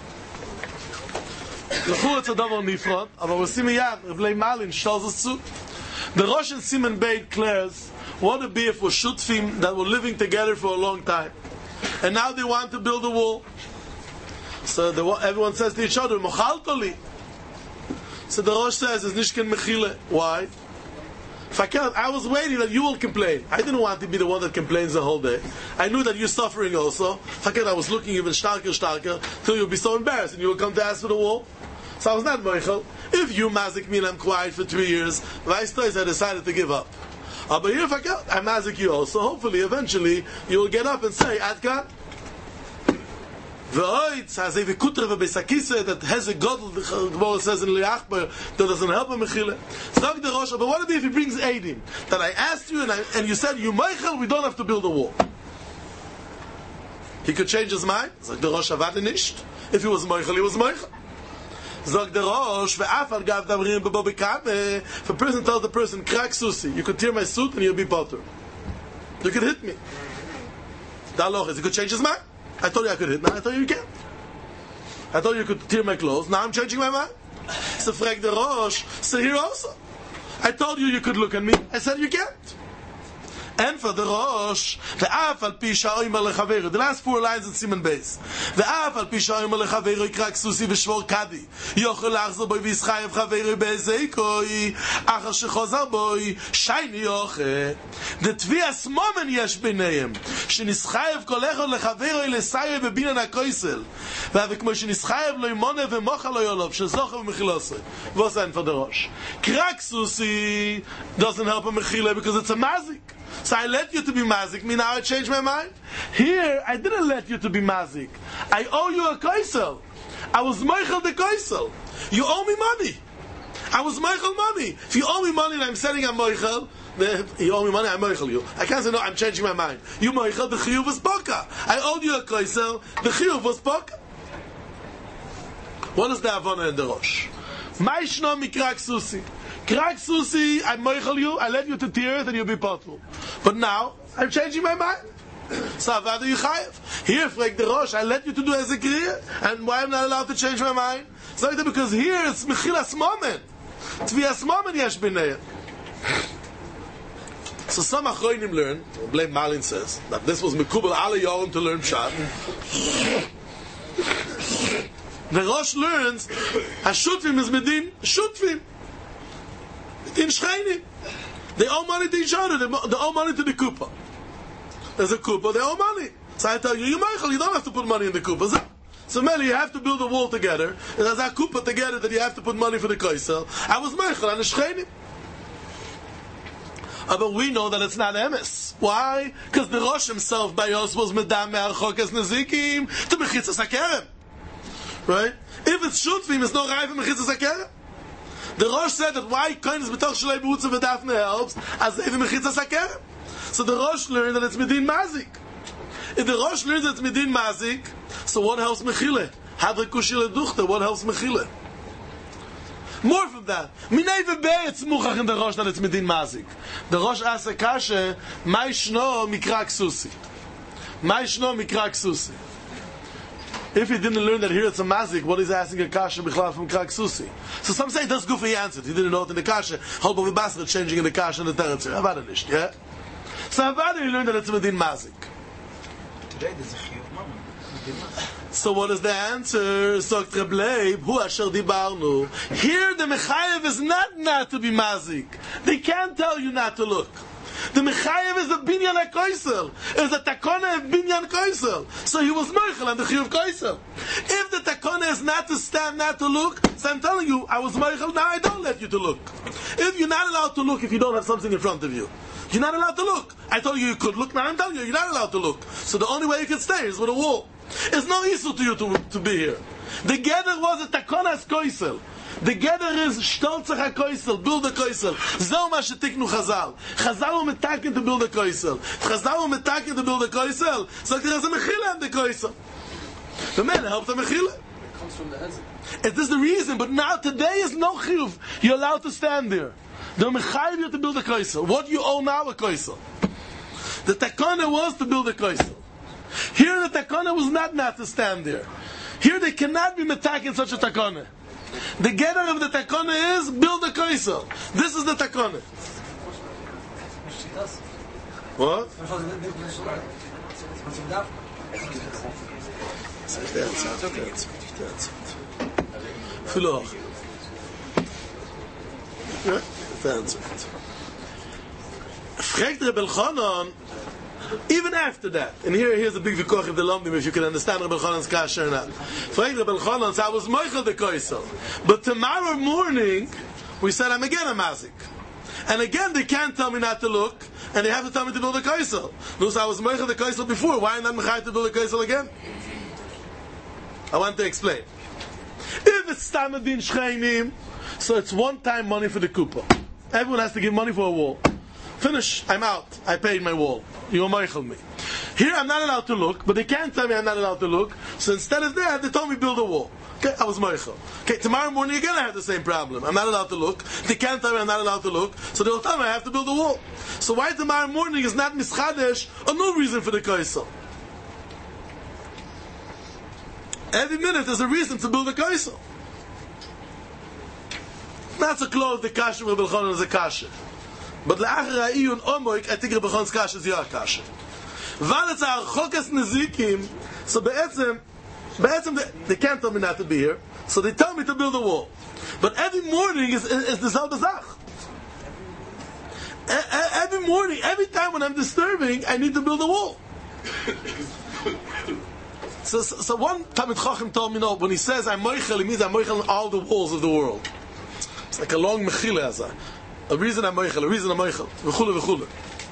L'chur it's a davar nifrod, aber we'll see miyad, Revlei Malin shtals us zu. The Rosh in Siman Beis clears what would be if we're shutfim that were living together for a long time, and now they want to build a wall. So everyone says to each other, Mochaltoli. So the Rosh says, it's Nishken Mechile. Why? I was waiting that you will complain. I didn't want to be the one that complains the whole day. I knew that you're suffering also. I was looking even starker, till you'll be so embarrassed and you will come to ask for the wall. So I was not Meichel. If you mazik me and I'm quiet for 3 years, I decided to give up. But here, I mazik you also. Hopefully, eventually, you will get up and say, Adkan. V'oitz has a v'kutra v'besakise that has a godel, the Gemara says in Liachbar, that doesn't help a mechile. Zog the Rosh, but what if he brings Eidim? That I asked you and you said, you Meichel, we don't have to build a wall. He could change his mind. Zog the Rosh, avade nisht. If he was Meichel, he was Meichel. Zog the Rosh, ve'afal gav damrim b'bo b'kame. If a person tells the person, krak susi, you could tear my suit and you'll be potter. You could hit me. The halacha is he could change his mind. I told you I could hit, now I told you you can't. I told you could tear my clothes, now I'm changing my mind. So frag the Rosh, so here also. I told you you could look at me, I said you can't. And for the Rosh, the last 4 lines in Siman Beis. Ve'af al pi sha'omer lechaveiro yikrak susi v'shvor kadi. Yochel lachzor boi v'yischayev chaveiro be'ezeikoi. Achar shechozar boi shayni yoche. The tvias momen yesh b'neihem. Shenischayev kol echad lechaveiro lesayev bebinan ha'koisel. Ve'ave kmo shenischayev lo imone v'mocha lo yolov. Shezocher v'mechilose. What's that for the Rosh? Krak susi doesn't help a mechile because it's a mazik. So I let you to be mazik, me now I change my mind. Here, I didn't let you to be mazik. I owe you a koisel. I was meichel the koisel. You owe me money. I was meichel money. If you owe me money and I'm saying I'm meichel, you owe me money, I'm meichel you. I can't say no, I'm changing my mind. You meichel, the chiyuv was boka. I owed you a koisel, the chiyuv was boka. What is the Havana in the Rosh? Maishno mikrak susi. Krak susi, I meichel you, I let you to tear it and you'll be possible. But now, I'm changing my mind. So Avada you chayev. Here, frag the Rosh, I let you to do as a kriya, and why am I not allowed to change my mind? So because here it's mechilas moment. Tvias moment yesh b'nei. So some achronim learn, Blame Malin says, that this was Mekubal Ala Yorim to learn Pshat. The Rosh learns, Hashutfim is Medin Shutvim. Medin Shcheinim. They owe money to each other, they owe money to the Kupa. There's a Kupa, they owe money. So I tell you Michael, you don't have to put money in the Kupa. So Meli, you have to build a wall together, and as a Kupa together, that you have to put money for the Kaisel. I was Michael, and the Shcheinim. But we know that it's not emes. Why? Because the Rosh himself by Yos was medam me'archokas nezikim to mechitzas hakerem. Right? If it's shutfim, it's no rai for mechitzas hakerem. The Rosh said that why koines b'toch shalei b'utza v'dafne helps as if mechitzas hakerem. So the Rosh learned that it's medin mazik. If the Rosh learns that it's medin mazik, so what helps mechile? Havre kushile duchte, what helps mechile? More from that. Minei v'bei it's muchach in the Rosh that it's medin mazik. The Rosh asks a kasha, mai shno mikra ksusi. Mai shno mikra ksusi. If he didn't learn that here it's a mazik, what is asking a kasha bichlal from mikra ksusi? So some say that's good for he answered. He didn't know it in the kasha. Hope of the basket changing in the kasha and the teretz. Havada nisht, yeah? So Havada he learned that it's medin mazik. Today there's a chiyuv moment. So what is the answer? So Hu asher dibarnu. Here the mechayev is not to be mazik. They can't tell you not to look. The mechayev is the binyan hakoisel. Is the takona of binyan koisel. So he was meichel and the chiyuv koisel. If the takona is not to stand, not to look, so I'm telling you, I was meichel, now I don't let you to look. If you're not allowed to look if you don't have something in front of you, you're not allowed to look. I told you could look, now I'm telling you, you're not allowed to look. So the only way you can stay is with a wall. It's no issue to you to be here. The gather was a takonas koisel. The gather is stolzach koisel, build a koisel. Zeh ma shetiknu Chazal. Chazal were metaken to build a koisel. Chazal were metaken to build a koisel. So there's a mechila in the koisel. The man helped the mechila. It comes from the head. It is the reason, but now today is no chiyuv. You're allowed to stand there. They're mechayiv you to build a koisel. What do you owe now a koisel? The takana was to build a koisel. Here the takana was not to stand there. Here they cannot be metaking such a takana. The gather of the takana is build a koisel. This is the takana. What? Fragt Rebbe Elchanan, even after that, and here's a big v'koch of the Lomdim, if you can understand Rebbe Elchanan's kasha or not. Fragt Rebbe Elchanan, so I was moichel the koisel, but tomorrow morning we said I'm again a mazik, and again they can't tell me not to look, and they have to tell me to build a koisel. No, so I was moichel the koisel before. Why not mechayiv to build a koisel again? I want to explain. If it's Tamadin Shcheinim, so it's one-time money for the kupa. Everyone has to give money for a wall. Finish, I'm out. I paid my wall. You meichel me. Here I'm not allowed to look, but they can't tell me I'm not allowed to look. So instead of that, they told me build a wall. Okay, I was meichel. Okay, tomorrow morning again I have the same problem. I'm not allowed to look. They can't tell me I'm not allowed to look. So they'll tell me I have to build a wall. So why tomorrow morning is not mischadesh or no reason for the kaisel? Every minute there's a reason to build a kaisel. Not so close the kasha of Rebbe Elchanan is a kasha. But le'achar ha'iyun omoik, I think Rebbe Elchanan's kasha is your kasha. Val it's our chokas nezikim, so be'etzem they can't tell me not to be here, so they tell me to build a wall. But every morning is the selbe zach. Every morning, every time when I'm disturbing, I need to build a wall. So one Talmid Chacham told me, no, when he says I'm moichel, he means I'm moichel on all the walls of the world. It's like a long mechila as a reason I'm moichel, a reason I'm moichel. V'chule, v'chule.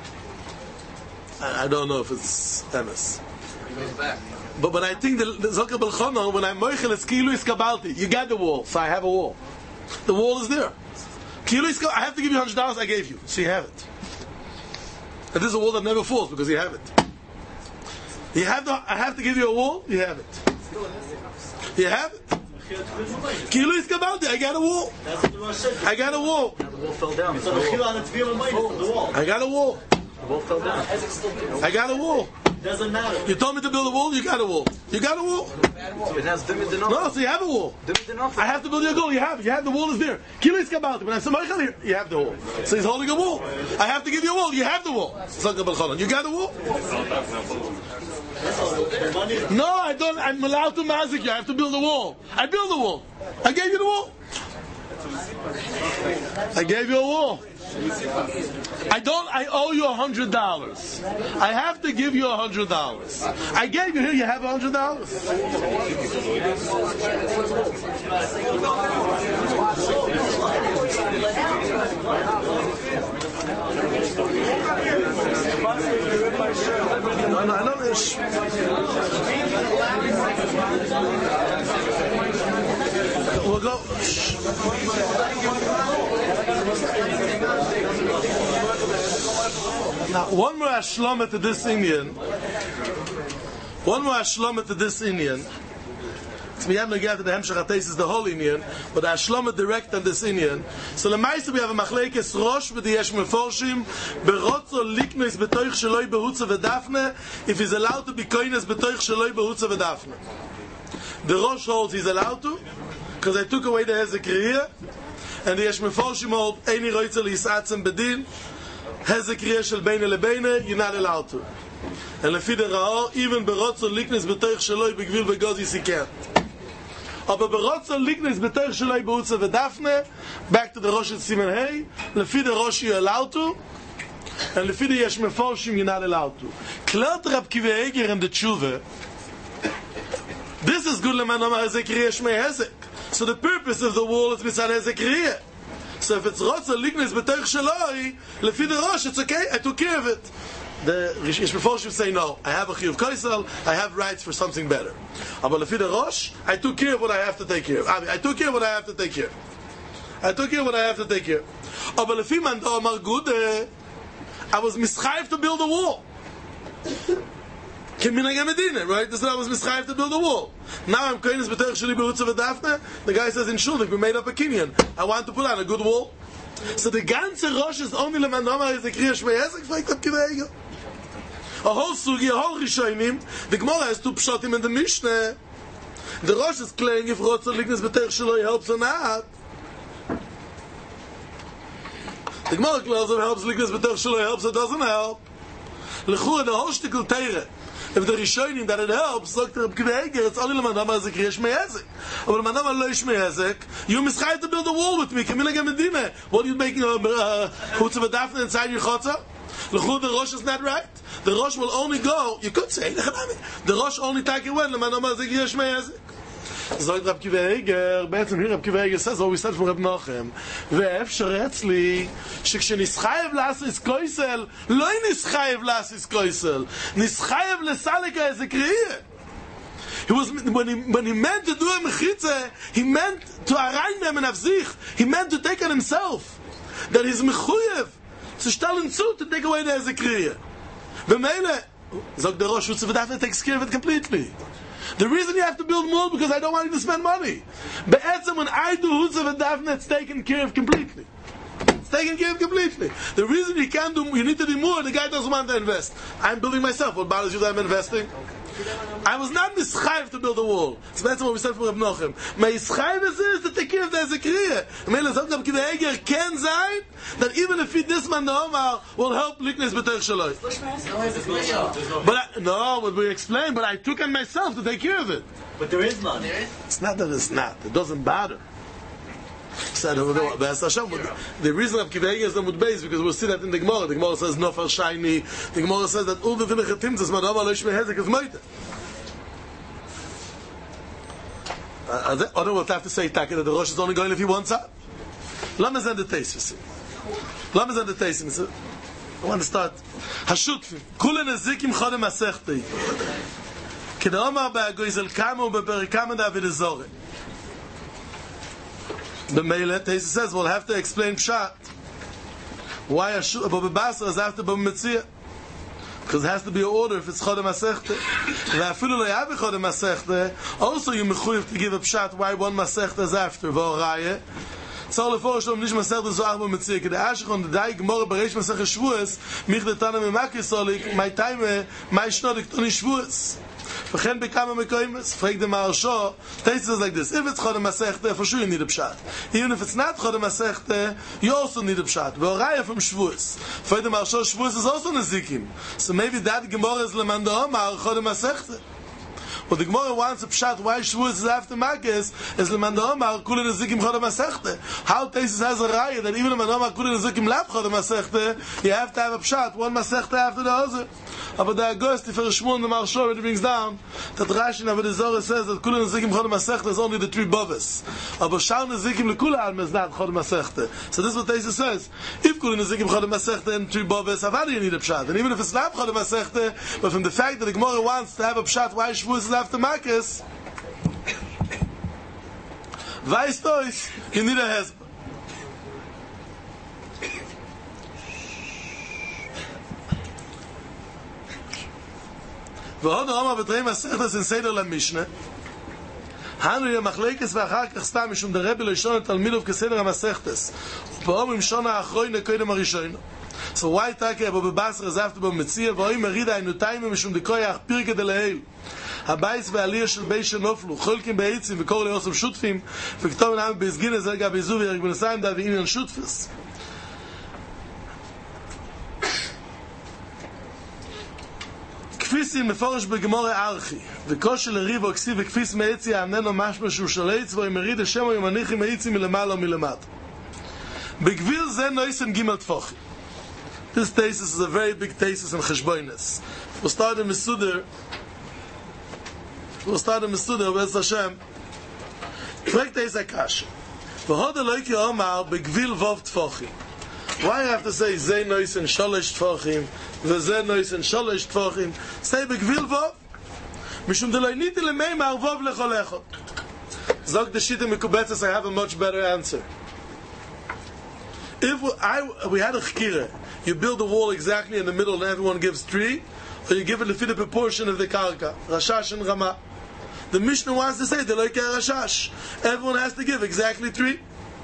I don't know if it's emes. But when I think the Zokah Belchana, when I'm moichel, it's kilu iskabalti. You got the wall, so I have a wall. The wall is there. Kilu iskabalti, I have to give you $100, I gave you, so you have it. And this is a wall that never falls because you have it. I have to give you a wall, you have it. You have it. Kilu iskabalti, I got a wall. I got a wall. The wall fell down. So the wall. I got a wall. The wall fell down. I got a wall. Doesn't matter. You told me to build a wall, you got a wall. You got a wall. It has dimmed enough. No, so you have a wall. Dimmed enough. I have to build you a wall. You have the wall is there. Kilis Kabbalah. When I say Michael here, you have the wall. So he's holding a wall. I have to give you a wall. You have the wall. You got a wall? No, I don't. I'm allowed to mazik you. I have to build a wall. I build a wall. I gave you the wall. I gave you a wall. I owe you $100. I have to give you $100. I gave you here, you have $100. No, I know this. We'll go. Now, one more ashlama to this Indian. So we have no get to the Hemshech HaTeis is the whole Indian, but the ashlama direct on this Indian. So lemaisa we have a machlekes rosh with the yesh meforshim berotzo liknes betoich sheloi behutza v'dafne if he's allowed to be koines betoich sheloi behutza v'dafne. The rosh holds he's allowed to because I took away the hezekriya, and the yesh meforshim hold eini roitzel yisatzem bedin. Hezekriya shel beine lebeine, you're not allowed to. And lefi the Ra'or, even berotzo liknes betoich sheloi begvil begozis he can't. Aber berotzo liknes betoich sheloi behutza v'dafne, back to the Rosh at Siman Hey, lefi the Rosh you're allowed to, and lefi the yesh meforshim you're not allowed to. Klart Rab Kiva Eger in the Tshuva, this is good leman amar hezekriya shmei hezek. So the purpose of the wall is mitzad hezekriya. So if it's rotza lignes b'teich sheloi, lefi the Rosh, it's okay, I took care of it. The Yesh Meforshim say no, I have a chiyuv kaisel, I have rights for something better. But lefi the Rosh, I took care of what I have to take care of. I took care of what I have to take care of. But lefi man amar good, I was mischayev to build a wall. Right? This is I was mischayev to build a wall. Now I'm koines b'teich sheli behutza v'dafne. The guy says in Shulnik, we made up a kinyan. I want to put on a good wall. So the ganze Rosh is only leman nomar is the kriya shmei hezek. Fragt ab Kiva. A whole sugi, a whole rishonim. The Gemara has two pshatim in the Mishnah. The Rosh is claiming if rotza lignes b'teich sheloi helps or not. The Gemara claims if helps lignes b'teich sheloi helps or doesn't help. L'chura the whole shtickle teire. If the Rishonim that it helps, sagt Reb Kiva Eger, it's only leman nomar is the kriya shmei hezek. But leman nomar lo shmei hezek, you mischayev to build a wall with me. Kamilag Medina. What are you making chutza v'dafne inside your chotza? L'chura the Rosh is not right. The Rosh will only go. You could say the Rosh only take it when leman nomar is the kriya shmei hezek. Sagt Reb Kiva Eger, בעצם here Reb Kiva Eger says, what we said from Reb Nochem, ואפשר אצלי, שכשנסחייב לעשיס קויסל, לא נסחייב לעשיס קויסל, נסחייב לסלק ההזקרייה. When he meant to do a mechitze, he meant to arein them and avzich. He meant to take on himself that he's mechuyev to stellen zu to take away the hezekriya. V'meile, sagt der Rosh, V'dafne takes care of it completely. The reason you have to build more because I don't want you to spend money. Be'etzem, when I do Hutza V'dafne, it's taken care of completely. It's taken care of completely. The reason you can't do, you need to do more, the guy doesn't want to invest. I'm building myself. What bothers you that I'm investing? I was not mischayev to build a wall. It's better what we said from Reb Nochem. My mischayev is to take care of the Hezekriya. Mele sagt Reb Kiva Eger can sein that even if this man the Omar will help liknes b'teich sheloi. But we explained. But I took on myself to take care of it. But there is none. It's not that it's not. It doesn't bother. The reason of Kiva Eger is the mutbei is because we'll see that in the Gemara. The Gemara says nofar shayni. The Gemara says that all the v'nechatim this man Omar lo yishmei hezek is moite. Or we'll have to say Taka that the Rosh is only going if he wants out. Lama zend the taste. I want to start. Hashutfim. Kule nezikim chodem asechtei. Keda Omar ba'agoizel kamo be'perikam da v'dezore. The Meilet, he says, we'll have to explain Pshat. Why a B'Basra is after B'Metzia? Because it has to be an order if it's Chodem HaSechte. Ve'afilu lo yavi Chodem HaSechte, also you mechuyev to give a Pshat why one Masechta is after. V'oraya, Zoll vorstellen nicht Masech so arbe mit Zirke. Der Aschach und der Deig morgen bereich Masech Schwues, mich der Tanne mit Makis soll ich, mein Time, mein Schnodik tun ich Schwues. וכן בכמה מקוימים, fragt the Maharsha, Taisus is like this, if it's Chodem Masechta, for sure you need a pshat. Even if it's not Chodem Masechta, you also need a pshat. Ve'oraya from Shavuos. Fragt the Maharsha, Shavuos is also Nezikim. So maybe that Gemara is Lemanda Omar, Chodem Masechta. But the Gemara wants a pshat, why Shavuos is after Makis, is Lemanda Omar, Kula Nezikim Chodem Masechta. How Taisus has a raya, that even if Lemanda Omar, Kula Nezikim Lab Chodem Masechta, you have to have a pshat, one Masechta after the other. Aber der August, die Verschmund, the Maharsha, it brings down, that Rashi in Avodah Zarah says that Kula Nezikim Chodem Masechta is only the three bovis. Aber Shal Nezikim Lekula Alma is not Chodem Masechta. So this is what Taisus says. If Kula Nezikim Chodem Masechta and three bovis, how do you need a pshat? And even if it's not Chodem Masechta, but from the fact that the Gemara wants to have a pshat, why Shavuos is after Makis, Weiss Tois, you need a hezbollah. ועוד רמה בתראים הסכתס אין סדר למשנה הנו יהיה מחלקס ואחר כך סתם משום דרבי לא ישון את תלמידוב כסדר המסכתס ופעום עם שון האחרוי נקודם הראשון so why take אבו בבשר עזבת בו מציע ואוי מרידה עינותיים משום דקוי פרקה דלהיל הבייס והעלייה של בי שנופלו חולקים בעצים וקור ליוסם שותפים וכתוב נעם בהסגין הזה גם בעזוב ירק בנסיים דה ועניין שותפס כפיסים מפורש בגמורה ארכי וקושל לריבו כסיב וכפיס מעצי העמננו משמע שהוא שולץ והוא מריד השם הוא ימניחי מעצי מלמעלה ומלמטה בגביל זה נויסן גימל תפוחי. This thesis is a very big thesis in Cheshboinus. We'll start in Mesuder Bez Hashem Fregt Akash V'hod Eloiki Omar Begvil Vov Tfochi. Why you have to say Zeh Noisen Sholosh Tfochim V'Zeh Noisen Sholosh Tfochim? Say Begvil Vov Mishum Deloi Niti Lemeimar Vov Lecholecho. Zog the Shita Mekubetzes, I have a much better answer. If we had a chkira, you build a wall exactly in the middle and everyone gives 3, or you give it the proportion of the karka, Rashash and Rama. The Mishnah wants to say, Deloi Kei Rashash. Everyone has to give exactly 3.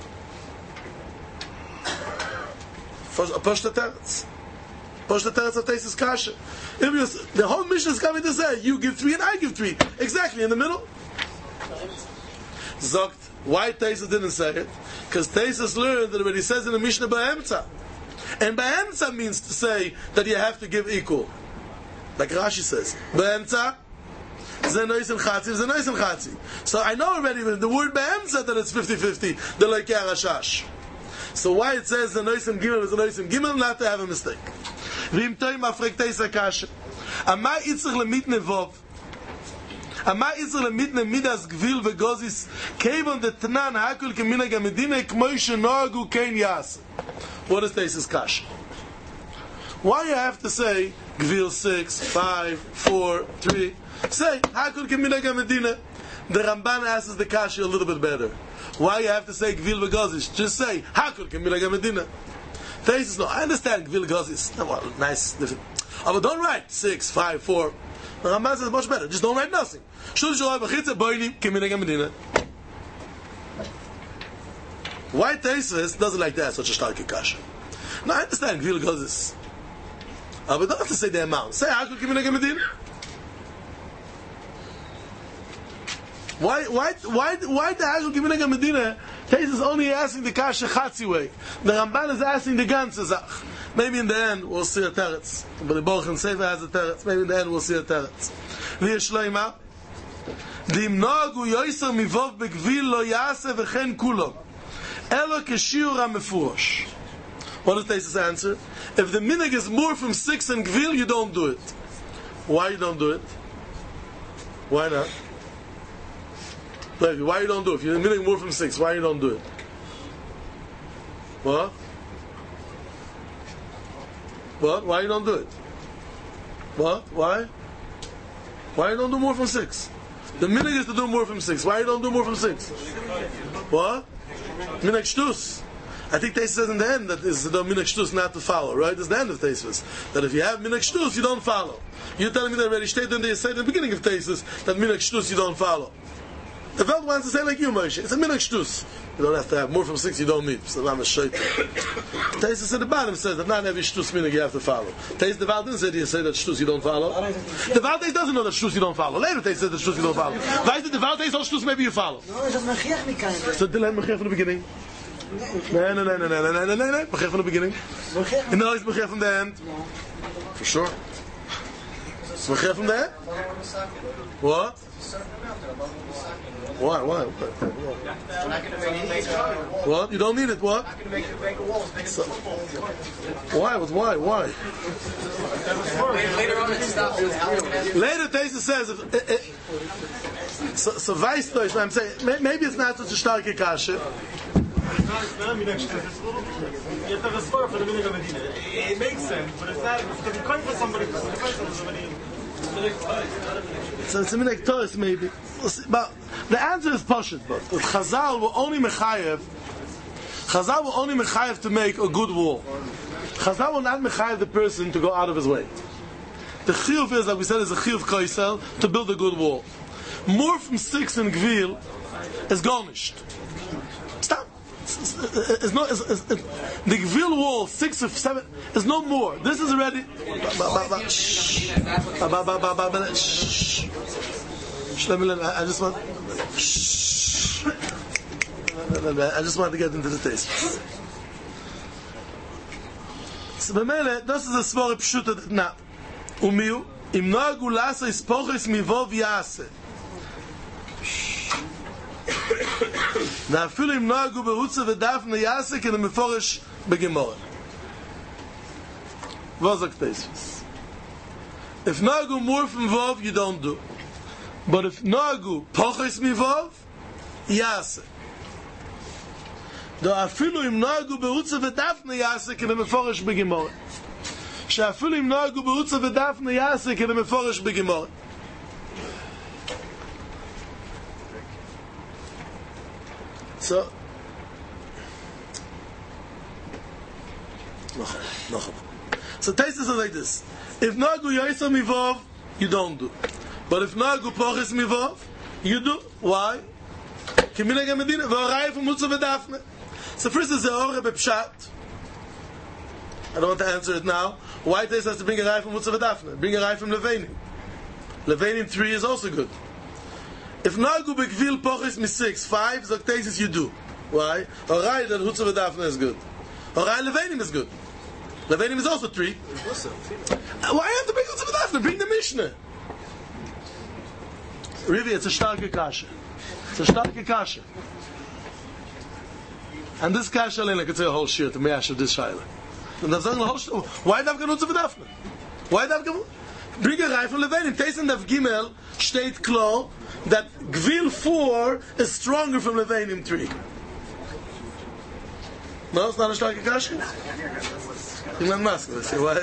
Posh the teretz of Teisus Kasha. The whole Mishnah is coming to say, you give 3 and I give 3. Exactly in the middle. Zogt. Why Teisus didn't say it? Because Teisus learned that when he says in the Mishnah Ba'emtza, and Ba'emtza means to say that you have to give equal. Like Rashi says, Ba'emtza, Zenois and Chatzi. So I know already with the word Ba'emtza that it's 50-50, the Lekei Rashash. So why it says Zenois and Gimel is Zenois and Gimel, not to have a mistake. V'im toim afrek Teisus Kasha. Ama itzich lemit nevov. Ama Israel mitne midas gvil vegozis kevon the tnan hakul keminag medina kmo shenogu kein yas. What is Teisus Kasha? Why you have to say gvil 6, 5, 4, 3? Say hakul keminag medina. The Ramban asks the Kasha a little bit better. Why you have to say gvil vegozis? Just say hakul keminag medina. Teisus, no, I understand gvil vegozis. Well, nice, different. But don't write 6, 5, 4. The Ramban says much better. Just don't write nothing. Why Teisus doesn't like that, such a stark kasha? No, I understand Gvil Gozis. But don't have to say the amount. Say Hakul Kiminag Medina. Why the Hakul Kiminag Medina? Teisus is only asking the kasha Chatzi way. The Ramban is asking the ganze Zach. Maybe in the end we'll see a teretz. But the Borchen Sefer has a teretz. Maybe in the end we'll see a teretz. V'yeshloima Dim Nogu Yoiser Mivov Begvil Lo Yase V'chen Kulom Elo Keshiur HaMefurosh. What is Teisus' answer? If the minig is more from 6 and Gvil, you don't do it. Why you don't do it? Why not? Why you don't do it? If you're minig more from 6, why you don't do it? What? Why you don't do it? What? Why? Why you don't do more from 6? The minig is to do more from 6. Why you don't do more from 6? What? Minig shtus. I think Teisus says in the end that is the minig shtus not to follow, right? It's the end of Teisus. That if you have minig shtus, you don't follow. You're telling me that already stated in the beginning of Teisus that minig shtus you don't follow. The Welt wants to say like you, Moshe. It's a minig shtus. You don't have to have more from 6. You don't need. So I'm a shaitan. Taisus at the bottom says that not every shtus meaning you have to follow. Taisus the Valdin said you say that shtus you don't follow. The Valdin doesn't know that shtus you don't follow. Later Taisus said that shtus you don't follow. Why is it the Valdin all shtus maybe you follow? No, is dat mechech niet kind. So Dylan mechech from the beginning. No. Mechech from the beginning. And now it's mechech from the end. For sure. Mechech from the end. What? Why? What? You don't need it. What? So, why? Why? Later on it stops. Later, Taisus says, so weißt I'm saying, maybe it's not such a starke kasha. It makes sense, but it's not. It's to be kind for somebody. So it's a minhag Torah maybe. But the answer is pashut. But Chazal will only mechayev. Chazal will only mechayev to make a good wall. Chazal will not mechayev the person to go out of his way. The chiyuv is, like we said, is a chiyuv kaisel to build a good wall. More from 6 in Gvil is garnished. Stop. It's no. The Gvil wall 6 or 7 is no more. This is already. I just want. I just want to get into the taste. So, b'mele, this is a svara pshuta that now. Umiu im noagu lasa ispoches mivov yase. Na afilu im noagu berutze v'dafne yase kene meforish begemorah. Was sagt das? If noagu more from vov, you don't do. But if noagu poches mivov, yase. Da afilu im noagu berutze v'dafne yase kene meforish begemorah. שאפילו אם נוהגו ברוצה ודפנה יעשה כדי מפורש בגמור. So, so taste is like this. If nohagu yoysa mivov, you don't do. But if nohagu poches mivov, you do. Why? K'minhag hamedina v'orayi v'mutza v'dafna. So first is the ore bepshat. I don't want to answer it now. Why Taisa has to bring a rai from Mutza v'dafna? Bring a rai from Levanim. Levanim 3 is also good. If Nagu Bekvil Poches Mi6, 5, Zok Taisis you do. Why? Or rai that Mutza v'dafna is good. Or rai Levanim is good. Levanim is also 3. Why have to bring Mutza v'dafna? Bring the Mishnah. Rivi, it's a starke kasha. It's a starke kasha. And this kasha, I could say a whole shir to Meash of this shaila. Why darf genutzt v'dafne? Why darf genutzt? Bring a rai from Levanim. Teisen Daf Gimel steht klar that Gvil 4 is stronger from Levanim 3. No, it's not a starke kasha? You don't ask me. Why?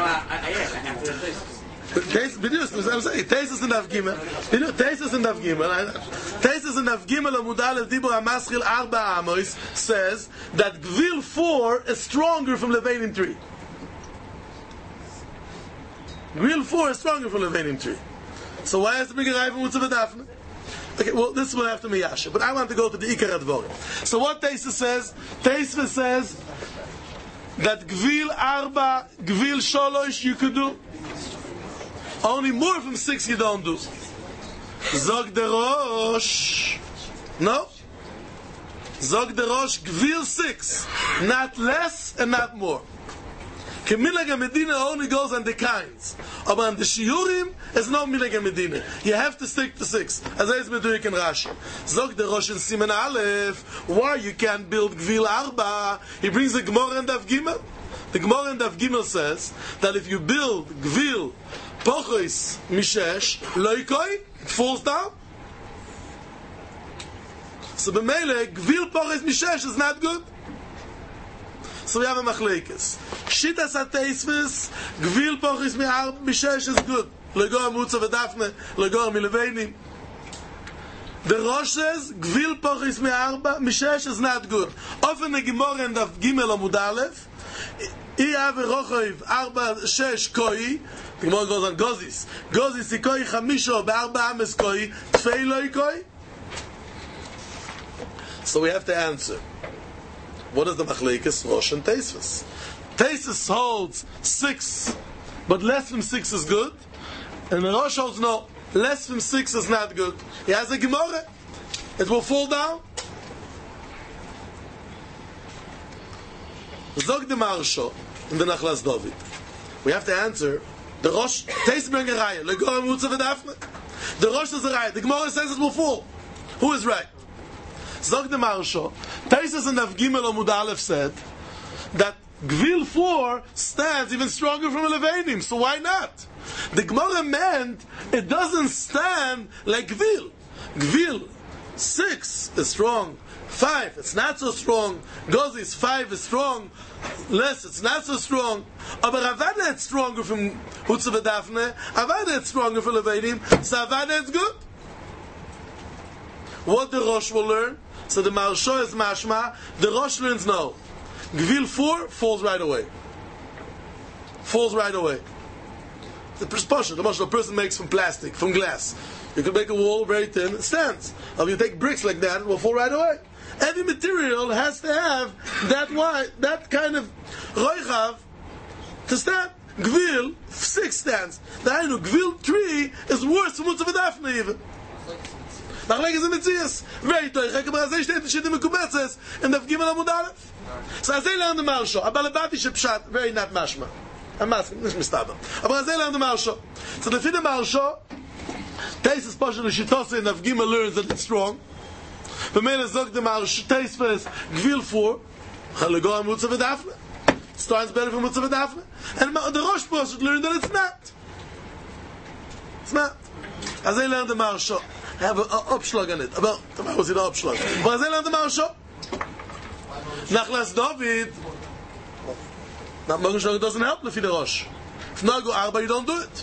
Tesis in Daf Gimel. Tesis in Daf Gimel. Tesis in Daf Gimel Amud Aleph Dibur HaMaschil Arba Amos says that Gvil 4 is stronger from Levanim 3. Gvil 4 is stronger from Levanim 3. So why has to bring a rai from Mutza v'dafna? Okay, well, this will have to be Yasha. But I want to go to the Ikar Advorim. So what Tesis says? Tesis says that Gvil Arba, Gvil Sholosh you could do. Only more from 6 you don't do. Zog de Rosh. No. Zog de Rosh, Gvil 6. Not less and not more. K'minhag HaMedina only goes on the kinds. But on the Shiurim, there's no Minhag HaMedina. You have to stick to 6. As I said, in Rashi. Zog de Rosh in Siman Aleph. Why you can't build Gvil Arba? He brings the Gemara and Daf Gimel. The Gemara and Daf Gimel says that if you build Gvil Pochos Mishesh, Loikoi, it falls down. So b'meile, Gvil Pochos Mishesh is not good. So we have a machlekes. Shitas HaTeisves, Gvil Pochos Mishesh is good. Legor Mutza v'dafne, Legor Milevenim. The Rosh says, Gvil Pochos Mishesh is not good. Often the Gemara and Daf Gimel Amud Aleph, I have a Rochoiv, 4-6 koi. The Gemara goes on Gozis. Gozis koi, 5 ב-4 ames koi, 2 loi koi. So we have to answer. What is the machlekes Rosh and Tosfos? Tosfos holds 6, but less than 6 is good. And the Rosh holds no, less than 6 is not good. He has a Gemara. It will fall down. Zog the Marsha in the Nachlas David. We have to answer. The Rosh, Tosfos bring a raya. Legor Mutzav Dafne. The Rosh is a raya. The Gemara says it will fall. Who is right? Zog the Marsha. Tosfos and Av Gimel Amud Aleph said that Gvil 4 stands even stronger from Levanim. So why not? The Gemara meant it doesn't stand like Gvil. Gvil 6 is strong. 5, it's not so strong. Gozis 5 is strong. Less, it's not so strong. Aber Avada it's stronger from Hutzav Dafne. Avada it's stronger from Levanim. So Avada it's good. What the Rosh will learn? So the Marsha is mashma. The Rosh learns no. Gvil 4 falls right away. Falls right away. The proportion, the most a person makes from plastic, from glass. You can make a wall very thin, it stands. If you take bricks like that, it will fall right away. Every material has to have that kind of roichav to stand. Gvil 6 stands. The Gvil 3 is worse than Mutzav Dafne even. Nachleges in Metzias. Very toich. Ekabrazei steht in Shittim Mekubetzes in Daf Gimel Amud Aleph. So I say learn the Marsha. Abalabati shepshat. Very not mashma. I'm asking. Nish mistaba. Aber I say learn the Marsha. So the Fide Marsha, Tosfos Pasha the Shitose in Daf Gimel learns that it's strong. B'meila zog the Marsha. Tosfos Gvil 4. Legor Mutzav Dafne. Stands better for Mutzav Dafne. And the Rosh Pasha learned that it's not. It's not. As I learned the Marsha. I have an upschlag on it. About was it an upschlag? But I learned the Marsha. Nachlas David. Now Marsha doesn't help the Rosh. If not go Arba, you don't do it.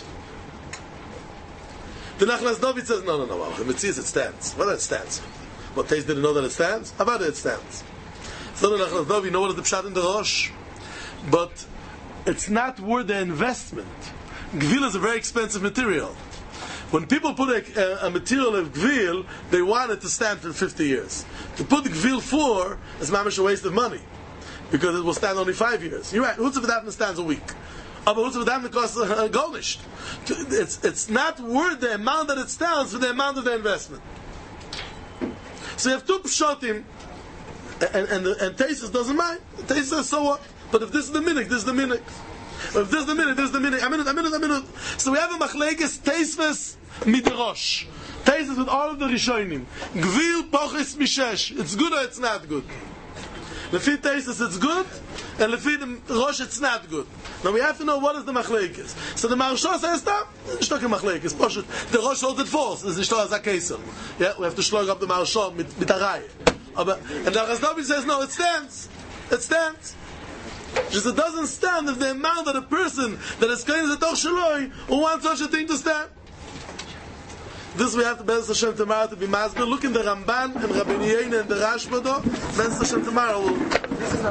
The Nachlas David says no. It says it stands. Whether it stands. But Tosfos didn't know that it stands. How about it stands? So the Nachlas David, you know what is the pshat in the Rosh? But it's not worth the investment. Gvil is a very expensive material. When people put a material of Gvil, they want it to stand for 50 years. To put Gvil 4 is mamish a waste of money, because it will stand only 5 years. You're right, Hutzav Dafne stands a week. But Hutzav Dafne costs golnish. It's not worth the amount that it stands for the amount of the investment. So you have two pshatim, and Tosfos doesn't mind. Tosfos says, so what? But if this is the minhag, this is the minhag. If this is the minute, this is the minute. A minute. So we have a machlekes Tosfos midrash. Tosfos with all of the Rishonim. Gvil pochis mishesh. It's good or it's not good. Lefi Tosfos it's good, and lefi the Rosh it's not good. Now we have to know what is the machlekes. So the Marsha says that it's not a machlekes. The Rosh holds it false. It's not a kesel. Yeah, we have to slug up the Marsha mit aray. And the Nachlas says no, it stands. It stands. Just it doesn't stand if the amount of the person that is going to the Toch Shaloi who wants such a thing to stand. This we have to Be'ez Hashem tomorrow to be masber. Look in the Ramban and Rabbi Yehuda and the Rashba. Be'ez Hashem tomorrow.